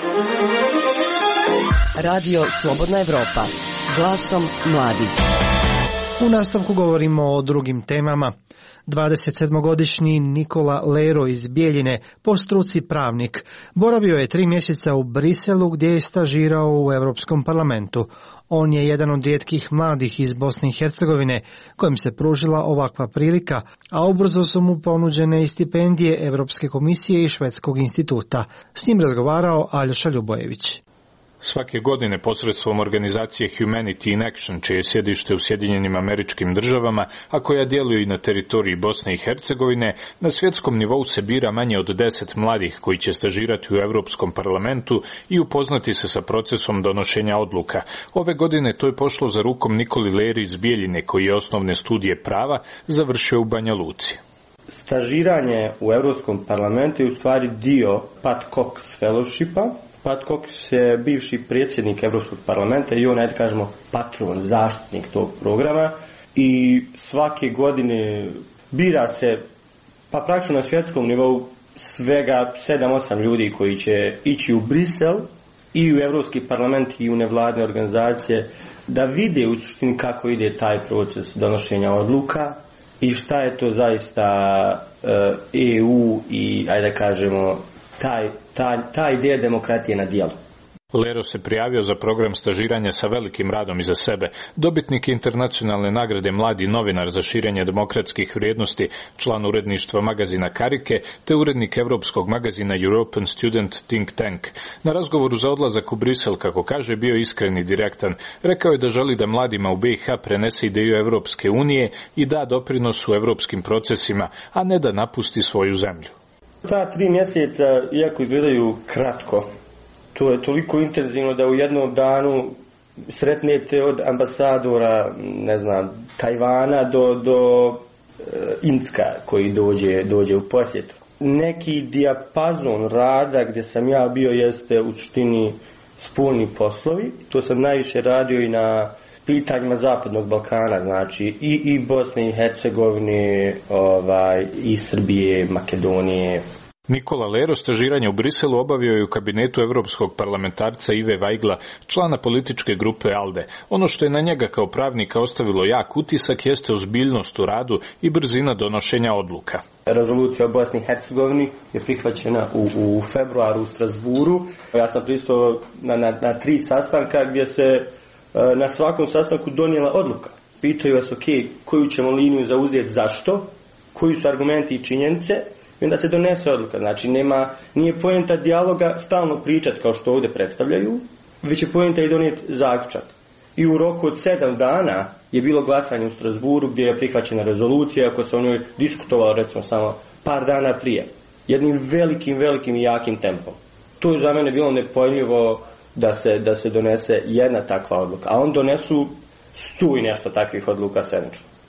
Radio Slobodna Evropa, glasom mladih. U nastavku govorimo o drugim temama. 27-godišnji Nikola Lero iz Bijeljine, po struci pravnik, boravio je 3 mjeseca u Briselu gdje je stažirao u Europskom parlamentu. On je jedan od rijetkih mladih iz Bosne i Hercegovine kojim se pružila ovakva prilika, a ubrzo su mu ponuđene i stipendije Europske komisije i Švedskog instituta. S njim razgovarao Aljoša Ljubojević. Svake godine posredstvom organizacije Humanity in Action, čije je sjedište u Sjedinjenim Američkim Državama, a koja djeluje i na teritoriji Bosne i Hercegovine, na svjetskom nivou se bira manje od 10 mladih koji će stažirati u Europskom parlamentu i upoznati se sa procesom donošenja odluka. Ove godine to je pošlo za rukom Nikoli Leri iz Bijeljine, koji je osnovne studije prava završio u Banja Luci. Stažiranje u Europskom parlamentu je u stvari dio Pat Cox Fellowshipa. Pat Cox je bivši predsjednik Europskog parlamenta i on je, kažemo, patron, zaštitnik tog programa, i svake godine bira se, pa praktično na svjetskom nivou, svega 7-8 ljudi koji će ići u Brisel i u Europski parlament i u nevladne organizacije da vide u suštini kako ide taj proces donošenja odluka i šta je to zaista EU i, ajde da kažemo, ta ideja demokratije na djelu. Lero se prijavio za program stažiranja sa velikim radom iza sebe. Dobitnik internacionalne nagrade Mladi novinar za širenje demokratskih vrijednosti, član uredništva magazina Karike, te urednik evropskog magazina European Student Think Tank. Na razgovoru za odlazak u Brisel, kako kaže, bio iskren i direktan. Rekao je da želi da mladima u BiH prenese ideju Evropske unije i da doprinos u evropskim procesima, a ne da napusti svoju zemlju. Ta 3 mjeseca, iako izgledaju kratko, to je toliko intenzivno da u jednom danu sretnete od ambasadora, ne znam, Tajvana do Incka koji dođe u posjetu. Neki dijapazon rada gdje sam ja bio jeste u suštini spoljni poslovi. To sam najviše radio i na pitanjima Zapadnog Balkana, znači i Bosne i Hercegovine, i Srbije, Makedonije. Nikola Lero stažiranje u Briselu obavio je u kabinetu evropskog parlamentarca Ive Vajgla, člana političke grupe ALDE. Ono što je na njega kao pravnika ostavilo jak utisak jeste ozbiljnost u radu i brzina donošenja odluka. Rezolucija o Bosni i Hercegovini je prihvaćena u februaru u Strasburu. Ja sam pristao na 3 sastanka gdje se na svakom sastanku donijela odluka. Pitaju vas, koju ćemo liniju zauzeti, zašto, koji su argumenti i činjenice, i onda se donese odluka. Znači, nije poenta dijaloga stalno pričati kao što ovdje predstavljaju, već je poenta i donijeti zaključak. I u roku od 7 dana je bilo glasanje u Strasburu gdje je prihvaćena rezolucija, ako se o njoj diskutovalo recimo samo par dana prije. Jednim velikim i jakim tempom. To je za mene bilo nepojmljivo da se donese jedna takva odluka, a on donesu 100 i nešto takvih odluka sedmično.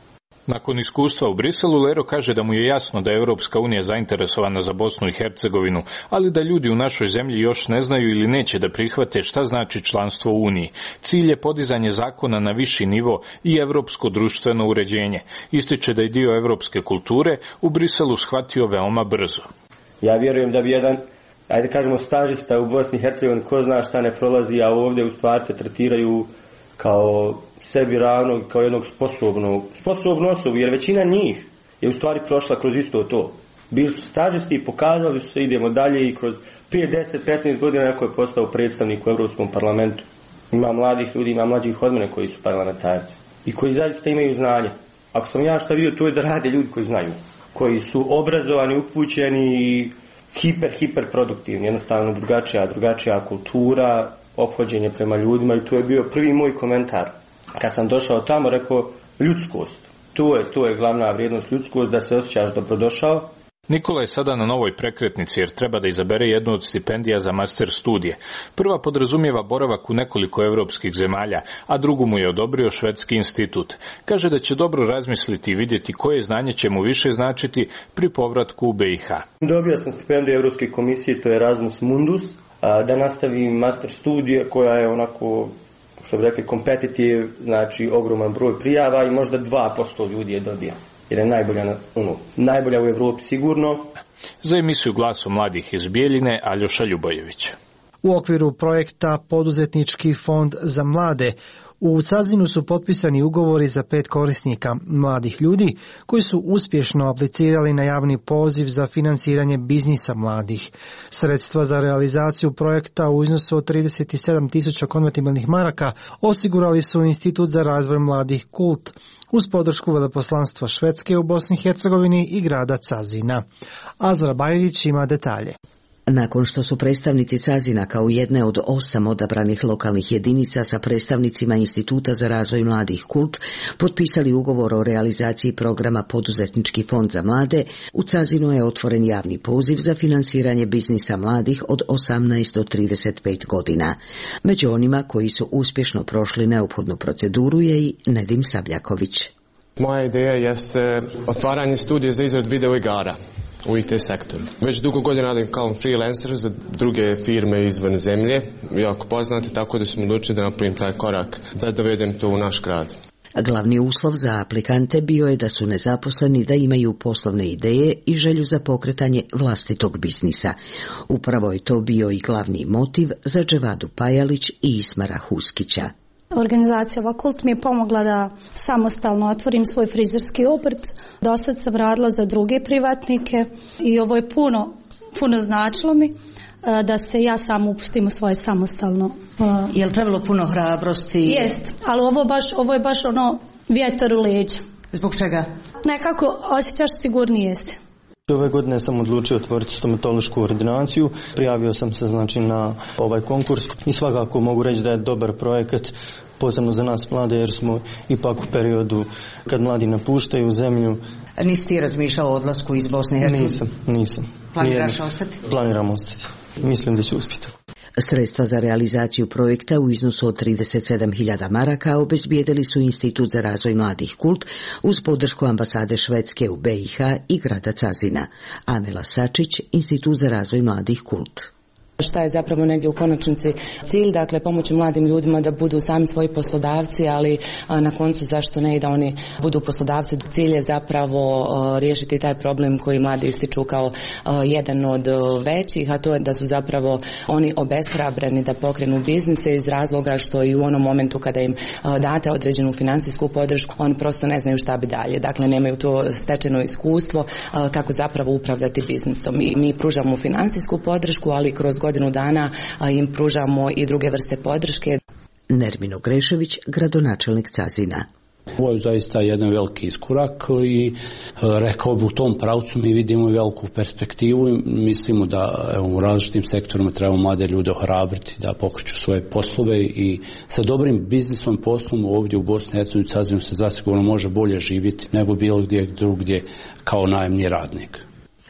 Nakon iskustva u Briselu, Lero kaže da mu je jasno da je Europska unija zainteresovana za Bosnu i Hercegovinu, ali da ljudi u našoj zemlji još ne znaju ili neće da prihvate šta znači članstvo u Uniji. Cilj je podizanje zakona na viši nivo i evropsko društveno uređenje. Ističe da je dio evropske kulture u Briselu shvatio veoma brzo. Ja vjerujem da bi jedan, ajde kažemo, stažista u Bosni i Hercegovini, ko zna šta ne prolazi, a ovdje u stvari te tretiraju kao sebi ravnog, kao jednog sposobnu osobu, jer većina njih je u stvari prošla kroz isto to. Bili su stažisti i pokazali su se, idemo dalje, i kroz 5, 10, 15 godina neko je postao predstavnik u Europskom parlamentu. Ima mladih ljudi, ima mlađih od mene koji su parlamentarci i koji zaista imaju znanje. Ako sam ja šta vidio, to je da rade ljudi koji znaju, koji su obrazovani, upućeni i hiper produktivni, jednostavno drugačija kultura, ophođenje prema ljudima, i to je bio prvi moj komentar. Kad sam došao tamo, rekao, ljudskost. To je glavna vrijednost, ljudskost, da se osjećaš dobrodošao. Nikola je sada na novoj prekretnici jer treba da izabere jednu od stipendija za master studije. Prva podrazumijeva boravak u nekoliko evropskih zemalja, a drugu mu je odobrio Švedski institut. Kaže da će dobro razmisliti i vidjeti koje znanje će mu više značiti pri povratku u BiH. Dobio sam stipendiju Evropske komisije, to je Erasmus Mundus, da nastavim master studije koja je onako, što bi rekli, competitive, znači ogroman broj prijava i možda 2% ljudi je dobija. Jer je najbolja u Evropi sigurno. Za emisiju Glasom mladih iz Bijeljine, Aljoša Ljubojević. U okviru projekta Poduzetnički fond za mlade u Cazinu su potpisani ugovori za 5 korisnika, mladih ljudi, koji su uspješno aplicirali na javni poziv za financiranje biznisa mladih. Sredstva za realizaciju projekta u iznosu od 37.000 konvertibilnih maraka osigurali su Institut za razvoj mladih Kult, uz podršku veleposlanstva Švedske u Bosni i Hercegovini i grada Cazina. Azra Bajrić ima detalje. Nakon što su predstavnici Cazina kao jedne od 8 odabranih lokalnih jedinica sa predstavnicima Instituta za razvoj mladih Kult potpisali ugovor o realizaciji programa Poduzetnički fond za mlade, u Cazinu je otvoren javni poziv za finansiranje biznisa mladih od 18 do 35 godina. Među onima koji su uspješno prošli neophodnu proceduru je i Nedim Sabljaković. Moja ideja jeste otvaranje studije za izradu video igara u IT sektoru. Već dugo godina radim kao freelancer za druge firme izvan zemlje, jako poznate, tako da sam odlučio da napravim taj korak, da dovedem to u naš grad. Glavni uslov za aplikante bio je da su nezaposleni, da imaju poslovne ideje i želju za pokretanje vlastitog biznisa. Upravo je to bio i glavni motiv za Dževadu Pajalić i Ismara Huskića. Organizacija Vakult mi je pomogla da samostalno otvorim svoj frizerski obrt. Dosad sam radila za druge privatnike i ovo je puno značilo mi da se ja samo upustim u svoje samostalno. Je li trebalo puno hrabrosti? Jest, ali ovo je baš ono vjetar u leđa. Zbog čega? Nekako osjećaš sigurnije se. Ove godine sam odlučio otvoriti stomatološku ordinaciju. Prijavio sam se na ovaj konkurs i svakako mogu reći da je dobar projekat, posebno za nas mlade, jer smo ipak u periodu kad mladi napuštaju zemlju. Nisi ti razmišljao o odlasku iz Bosne i Hercegovine? Nisam. Planiraš ostati? Planiram ostati. Mislim da ću uspjeti. Sredstva za realizaciju projekta u iznosu od 37.000 maraka obezbijedili su Institut za razvoj mladih Kult uz podršku ambasade Švedske u BiH i grada Cazina. Amela Sačić, Institut za razvoj mladih Kult. Šta je zapravo negdje u konačnici cilj, dakle pomoći mladim ljudima da budu sami svoji poslodavci, ali na koncu zašto ne i da oni budu poslodavci. Cilj je zapravo riješiti taj problem koji mladi ističu kao jedan od većih, a to je da su zapravo oni obeshrabreni da pokrenu biznise iz razloga što i u onom momentu kada im date određenu financijsku podršku, oni prosto ne znaju šta bi dalje. Dakle, nemaju to stečeno iskustvo kako zapravo upravljati biznisom. I mi pružamo financijsku podršku, ali kroz godinu dana im pružamo i druge vrste podrške. Nermino Grešević, gradonačelnik Cazina. Ovo je zaista jedan veliki iskorak i rekao bi u tom pravcu mi vidimo veliku perspektivu i mislimo da u različitim sektorima treba mlade ljude ohrabriti da pokreću svoje poslove i sa dobrim biznisom poslom ovdje u Bosni i Hercegovini Cazinu se zasigurno može bolje živjeti nego bilo gdje drugdje kao najamni radnik.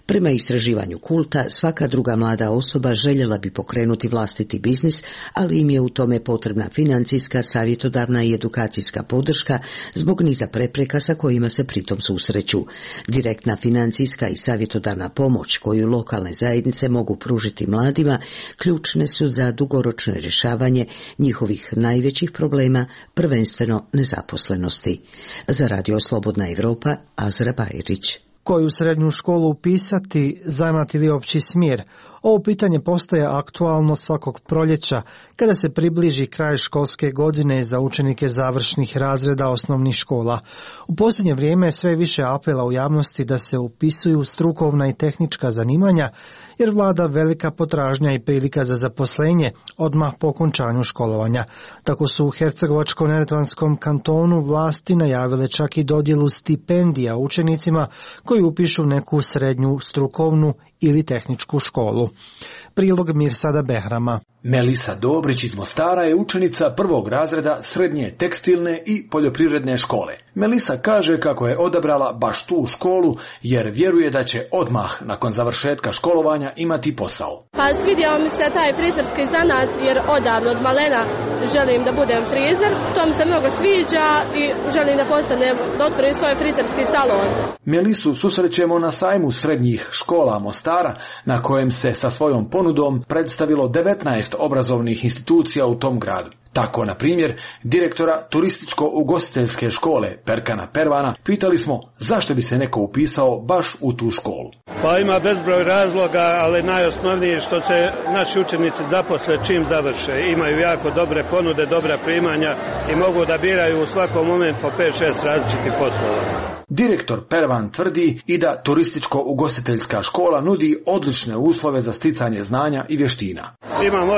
Prema istraživanju Kulta, svaka druga mlada osoba željela bi pokrenuti vlastiti biznis, ali im je u tome potrebna financijska, savjetodavna i edukacijska podrška zbog niza prepreka sa kojima se pritom susreću. Direktna financijska i savjetodavna pomoć koju lokalne zajednice mogu pružiti mladima ključne su za dugoročno rješavanje njihovih najvećih problema, prvenstveno nezaposlenosti. Za Radio Slobodna Evropa, Azra Bajrić. Koju srednju školu upisati, zanat ili opći smjer? Ovo pitanje postaje aktualno svakog proljeća kada se približi kraj školske godine za učenike završnih razreda osnovnih škola. U posljednje vrijeme sve više apela u javnosti da se upisuju strukovna i tehnička zanimanja jer vlada velika potražnja i prilika za zaposlenje odmah po okončanju školovanja. Tako su u Hercegovačko-neretvanskom kantonu vlasti najavile čak i dodjelu stipendija učenicima koji upišu neku srednju strukovnu ili tehničku školu. Prilog Mirsada Behrama. Melisa Dobrić iz Mostara je učenica prvog razreda srednje tekstilne i poljoprivredne škole. Melisa kaže kako je odabrala baš tu školu jer vjeruje da će odmah nakon završetka školovanja imati posao. Pa svidio mi se taj frizerski zanat jer odavno od malena želim da budem frizer. To mi se mnogo sviđa i želim da otvorim svoj frizerski salon. Melisu susrećemo na sajmu srednjih škola Mostara na kojem se sa svojom ponudom predstavilo 19 obrazovnih institucija u tom gradu. Tako, na primjer, direktora turističko-ugostiteljske škole Perkana Pervana pitali smo zašto bi se neko upisao baš u tu školu. Pa ima bezbroj razloga, ali najosnovnije je što se naši učenici zaposle čim završe. Imaju jako dobre ponude, dobra primanja i mogu da biraju u svakom momentu po 5-6 različitih poslova. Direktor Pervan tvrdi i da turističko-ugostiteljska škola nudi odlične uslove za sticanje znanja i vještina. Imamo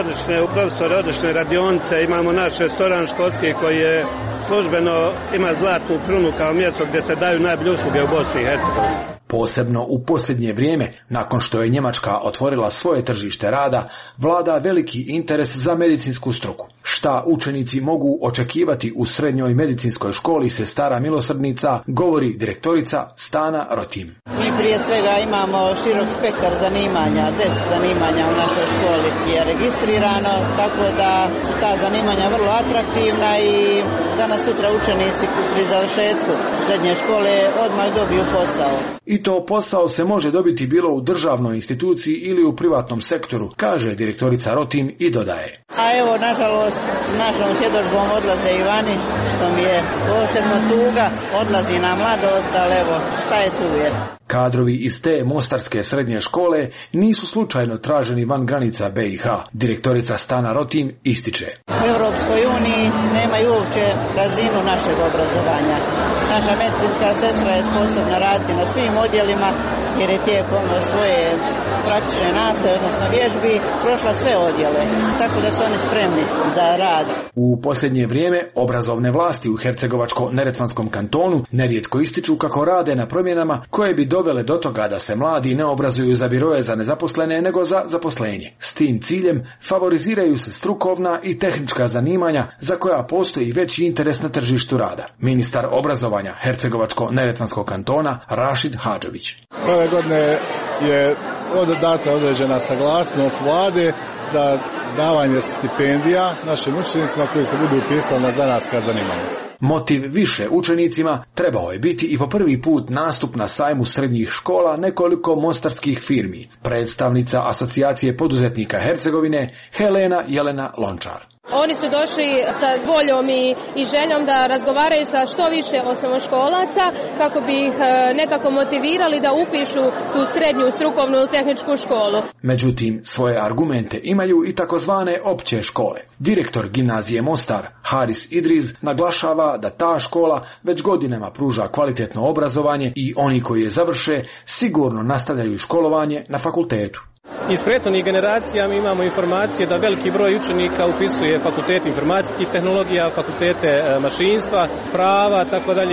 odlične radionice, imamo naš restoran školski koji je službeno ima zlatnu krunu kao mjesto gdje se daju najbolje usluge u Bosni i Hercegovini. Posebno u posljednje vrijeme, nakon što je Njemačka otvorila svoje tržište rada, vlada veliki interes za medicinsku struku. Šta učenici mogu očekivati u srednjoj medicinskoj školi Sestara milosrdnica, govori direktorica Stana Rotim. Mi prije svega imamo širok spektar zanimanja, 10 zanimanja u našoj školi je registrirano, tako da su ta zanimanja vrlo atraktivna i danas sutra učenici pri završetku srednje škole odmah dobiju posao. I to posao se može dobiti bilo u državnoj instituciji ili u privatnom sektoru, kaže direktorica Rotin i dodaje. A evo, nažalost, našom svjedodžbom odlaze i vani, što mi je posebno tuga, odlazi na mladost, ali evo, šta je tu je. Kadrovi iz te mostarske srednje škole nisu slučajno traženi van granica BiH. Direktorica Stana Rotin ističe. U Europskoj uniji nemaju uopće razinu našeg obrazovanja. Naša medicinska sestra je sposobna raditi na svim odjelima jer je tijekom svoje praktične nastave, odnosno vježbi, prošla sve odjele, tako da su oni spremni za rad. U posljednje vrijeme obrazovne vlasti u Hercegovačko-neretvanskom kantonu nerijetko ističu kako rade na promjenama koje bi dovele do toga da se mladi ne obrazuju za biroje za nezaposlene nego za zaposlenje. S tim ciljem favoriziraju se strukovna i tehnička zanimanja za koja postoji veći interes na tržištu rada. Ministar obrazovanja Hercegovačko-neretvanskog kantona Rašid Hadžović. Ove godine je data određena saglasnost vlade za davanje stipendija našim učenicima koji se budu upisali na zanatska zanimanja. Motiv više učenicima trebao je biti i po prvi put nastup na sajmu srednjih škola nekoliko mostarskih firmi. Predstavnica Asocijacije poduzetnika Hercegovine Helena Jelena Lončar. Oni su došli sa voljom i željom da razgovaraju sa što više osnovnoškolaca kako bi ih nekako motivirali da upišu tu srednju strukovnu ili tehničku školu. Međutim, svoje argumente imaju i takozvane opće škole. Direktor gimnazije Mostar, Haris Idriz, naglašava da ta škola već godinama pruža kvalitetno obrazovanje i oni koji je završe sigurno nastavljaju školovanje na fakultetu. Iz prethodnih generacija mi imamo informacije da veliki broj učenika upisuje fakultete informacijskih tehnologija, fakultete mašinstva, prava, tako dalje.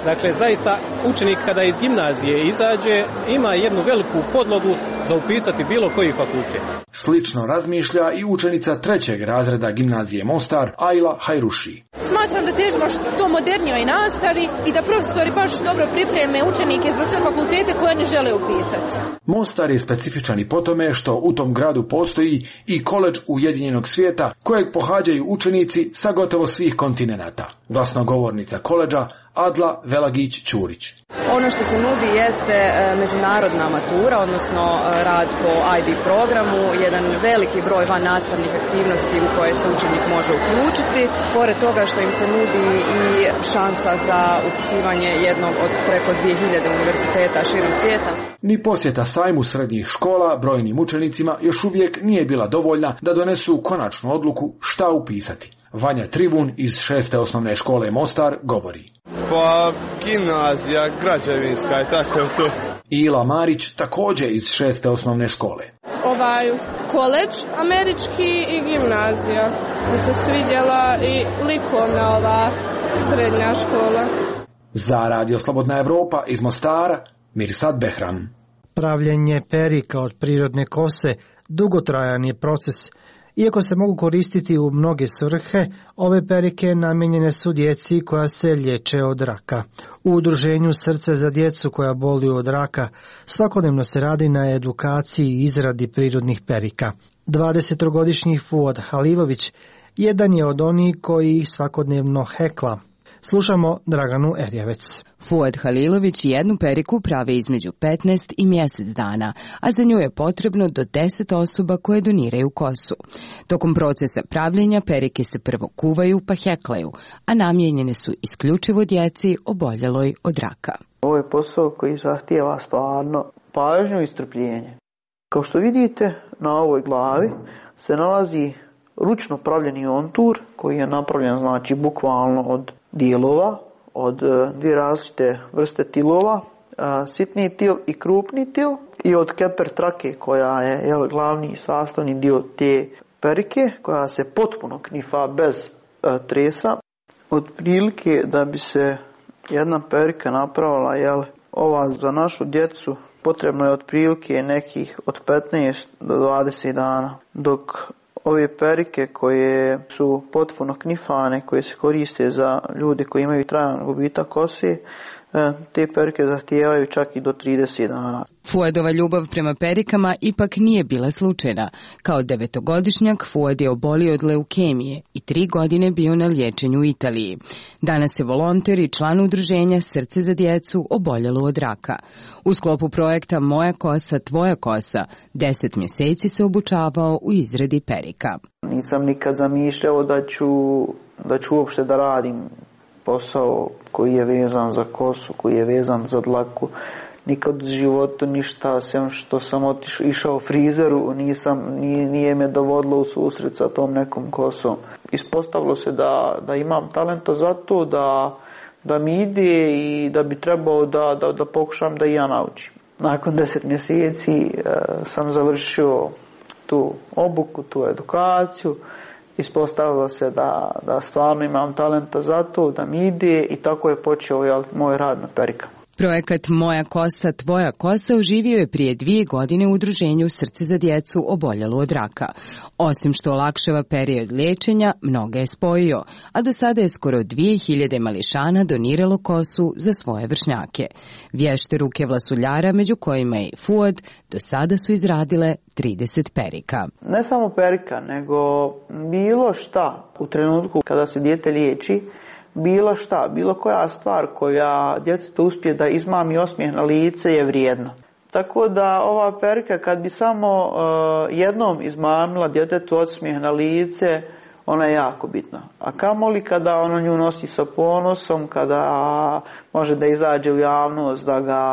Dakle, zaista učenik kada iz gimnazije izađe ima jednu veliku podlogu za upisati bilo koji fakultet. Slično razmišlja i učenica 3. razreda gimnazije Mostar, Ajla Hajruši. Smatram da težimo što modernijoj nastavi i da profesori baš dobro pripreme učenike za sve fakultete koje ne žele upisati. Mostar je specifičan i po tome što u tom gradu postoji i koledž Ujedinjenog svijeta kojeg pohađaju učenici sa gotovo svih kontinenata. Glasnogovornica koledža Adla Velagić-Ćurić. Ono što se nudi jeste međunarodna matura, odnosno rad po IB programu, jedan veliki broj van nastavnih aktivnosti u koje se učenik može uključiti. Pored toga što im se nudi i šansa za upisivanje jednog od preko 2000 univerziteta širom svijeta. Ni posjeta sajmu srednjih škola brojnim učenicima još uvijek nije bila dovoljna da donesu konačnu odluku šta upisati. Vanja Tribun iz 6. osnovne škole Mostar govori. Pa gimnazija, građevinska i tako je to. Ila Marić također iz 6. osnovne škole. Koledž američki i gimnazija. Mi se svidjela i likovna ova srednja škola. Za Radio Slobodna Evropa iz Mostara, Mirsad Behram. Pravljenje perika od prirodne kose dugotrajan je proces. Iako se mogu koristiti u mnoge svrhe, ove perike namijenjene su djeci koja se liječe od raka. U udruženju Srce za djecu koja boluju od raka svakodnevno se radi na edukaciji i izradi prirodnih perika. 20-godišnji Fuad Halilović jedan je od onih koji ih svakodnevno hekla. Slušamo Draganu Erjevec. Fuad Halilović jednu periku pravi između 15 i mjesec dana, a za nju je potrebno do 10 osoba koje doniraju kosu. Tokom procesa pravljenja perike se prvo kuvaju pa heklaju, a namijenjene su isključivo djeci oboljeloj od raka. Ovo je posao koji zahtijeva stvarno pažnju i strpljenje. Kao što vidite, na ovoj glavi se nalazi ručno pravljeni ontur koji je napravljen znači bukvalno od dijelova, od dvije različite vrste tilova, sitni til i krupni til i od keper trake koja je glavni sastavni dio te perike koja se potpuno knifa bez tresa. Otprilike da bi se jedna perika napravila ova za našu djecu potrebno je otprilike nekih od 15 do 20 dana, dok ove perike koje su potpuno knifane, koje se koriste za ljude koji imaju trajan gubitak kose, te perike zahtijevaju čak i do 30 dana. Fuadova ljubav prema perikama ipak nije bila slučajna. Kao 9-godišnjak Fuad je obolio od leukemije i 3 godine bio na liječenju u Italiji. Danas je volonter i član udruženja Srce za djecu oboljelu od raka. U sklopu projekta Moja kosa, tvoja kosa 10 mjeseci se obučavao u izradi perika. Nisam nikad zamišljao da ću uopšte da radim posao koji je vezan za kosu, koji je vezan za dlaku. Nikad u životu ništa, sem što sam išao frizeru, nije me dovodilo u susret sa tom nekom kosom. Ispostavilo se da imam talenta za to, da mi ide i da bi trebao da pokušam da i ja naučim. Nakon 10 mjeseci sam završio tu obuku, tu edukaciju. Ispostavilo se da stvarno imam talenta za to, da mi ide i tako je počeo moj rad na perikama. Projekat Moja kosa, tvoja kosa oživio je prije 2 godine u udruženju Srce za djecu oboljelu od raka. Osim što olakšava period liječenja, mnoge je spojio, a do sada je skoro 2000 mališana doniralo kosu za svoje vršnjake. Vješte ruke vlasuljara, među kojima je Fuad, do sada su izradile 30 perika. Ne samo perika, nego bilo šta u trenutku kada se dijete liječi, bilo šta, bilo koja stvar koja djetetu uspije da izmami osmijeh na lice je vrijedna. Tako da ova perika kad bi samo jednom izmamila djetetu osmijeh na lice, ona je jako bitna. A kamoli kada ono nju nosi sa ponosom, kada može da izađe u javnost,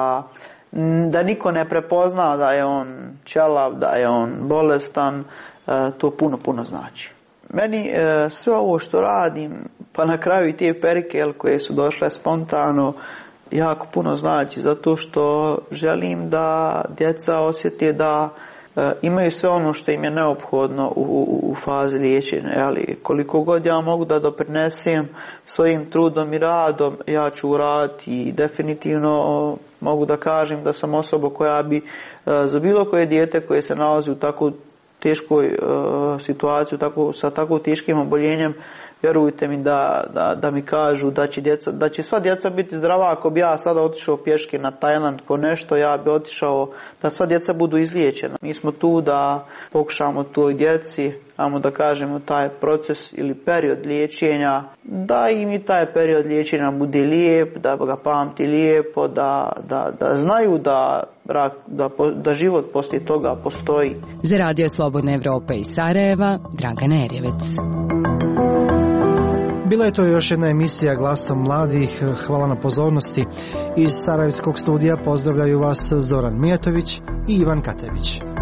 da niko ne prepozna da je on ćelav, da je on bolestan, to puno znači. Meni sve ovo što radim, pa na kraju i te perike koje su došle spontano, jako puno znači, zato što želim da djeca osjete imaju sve ono što im je neophodno u fazi liječenja, ali koliko god ja mogu da doprinesem svojim trudom i radom, ja ću uraditi i definitivno mogu da kažem da sam osoba koja bi za bilo koje dijete koje se nalazi u tako teškoj situaciji, sa tako teškim oboljenjem, vjerujte mi da mi kažu da će sva djeca biti zdrava. Ako bi ja sada otišao pješke na Tajland po nešto, ja bi otišao da sva djeca budu izliječena. Mi smo tu da pokušamo toj djeci, ajmo da kažemo, taj proces ili period liječenja, da im i taj period liječenja bude lijep, da ga pamti lijepo, da znaju da život poslije toga postoji. Za Radio Slobodna Evropa iz Sarajeva, Dragana Erjevec. Bila je to još jedna emisija Glasom mladih. Hvala na pozornosti. Iz Sarajevskog studija pozdravljaju vas Zoran Mijatović i Ivan Katević.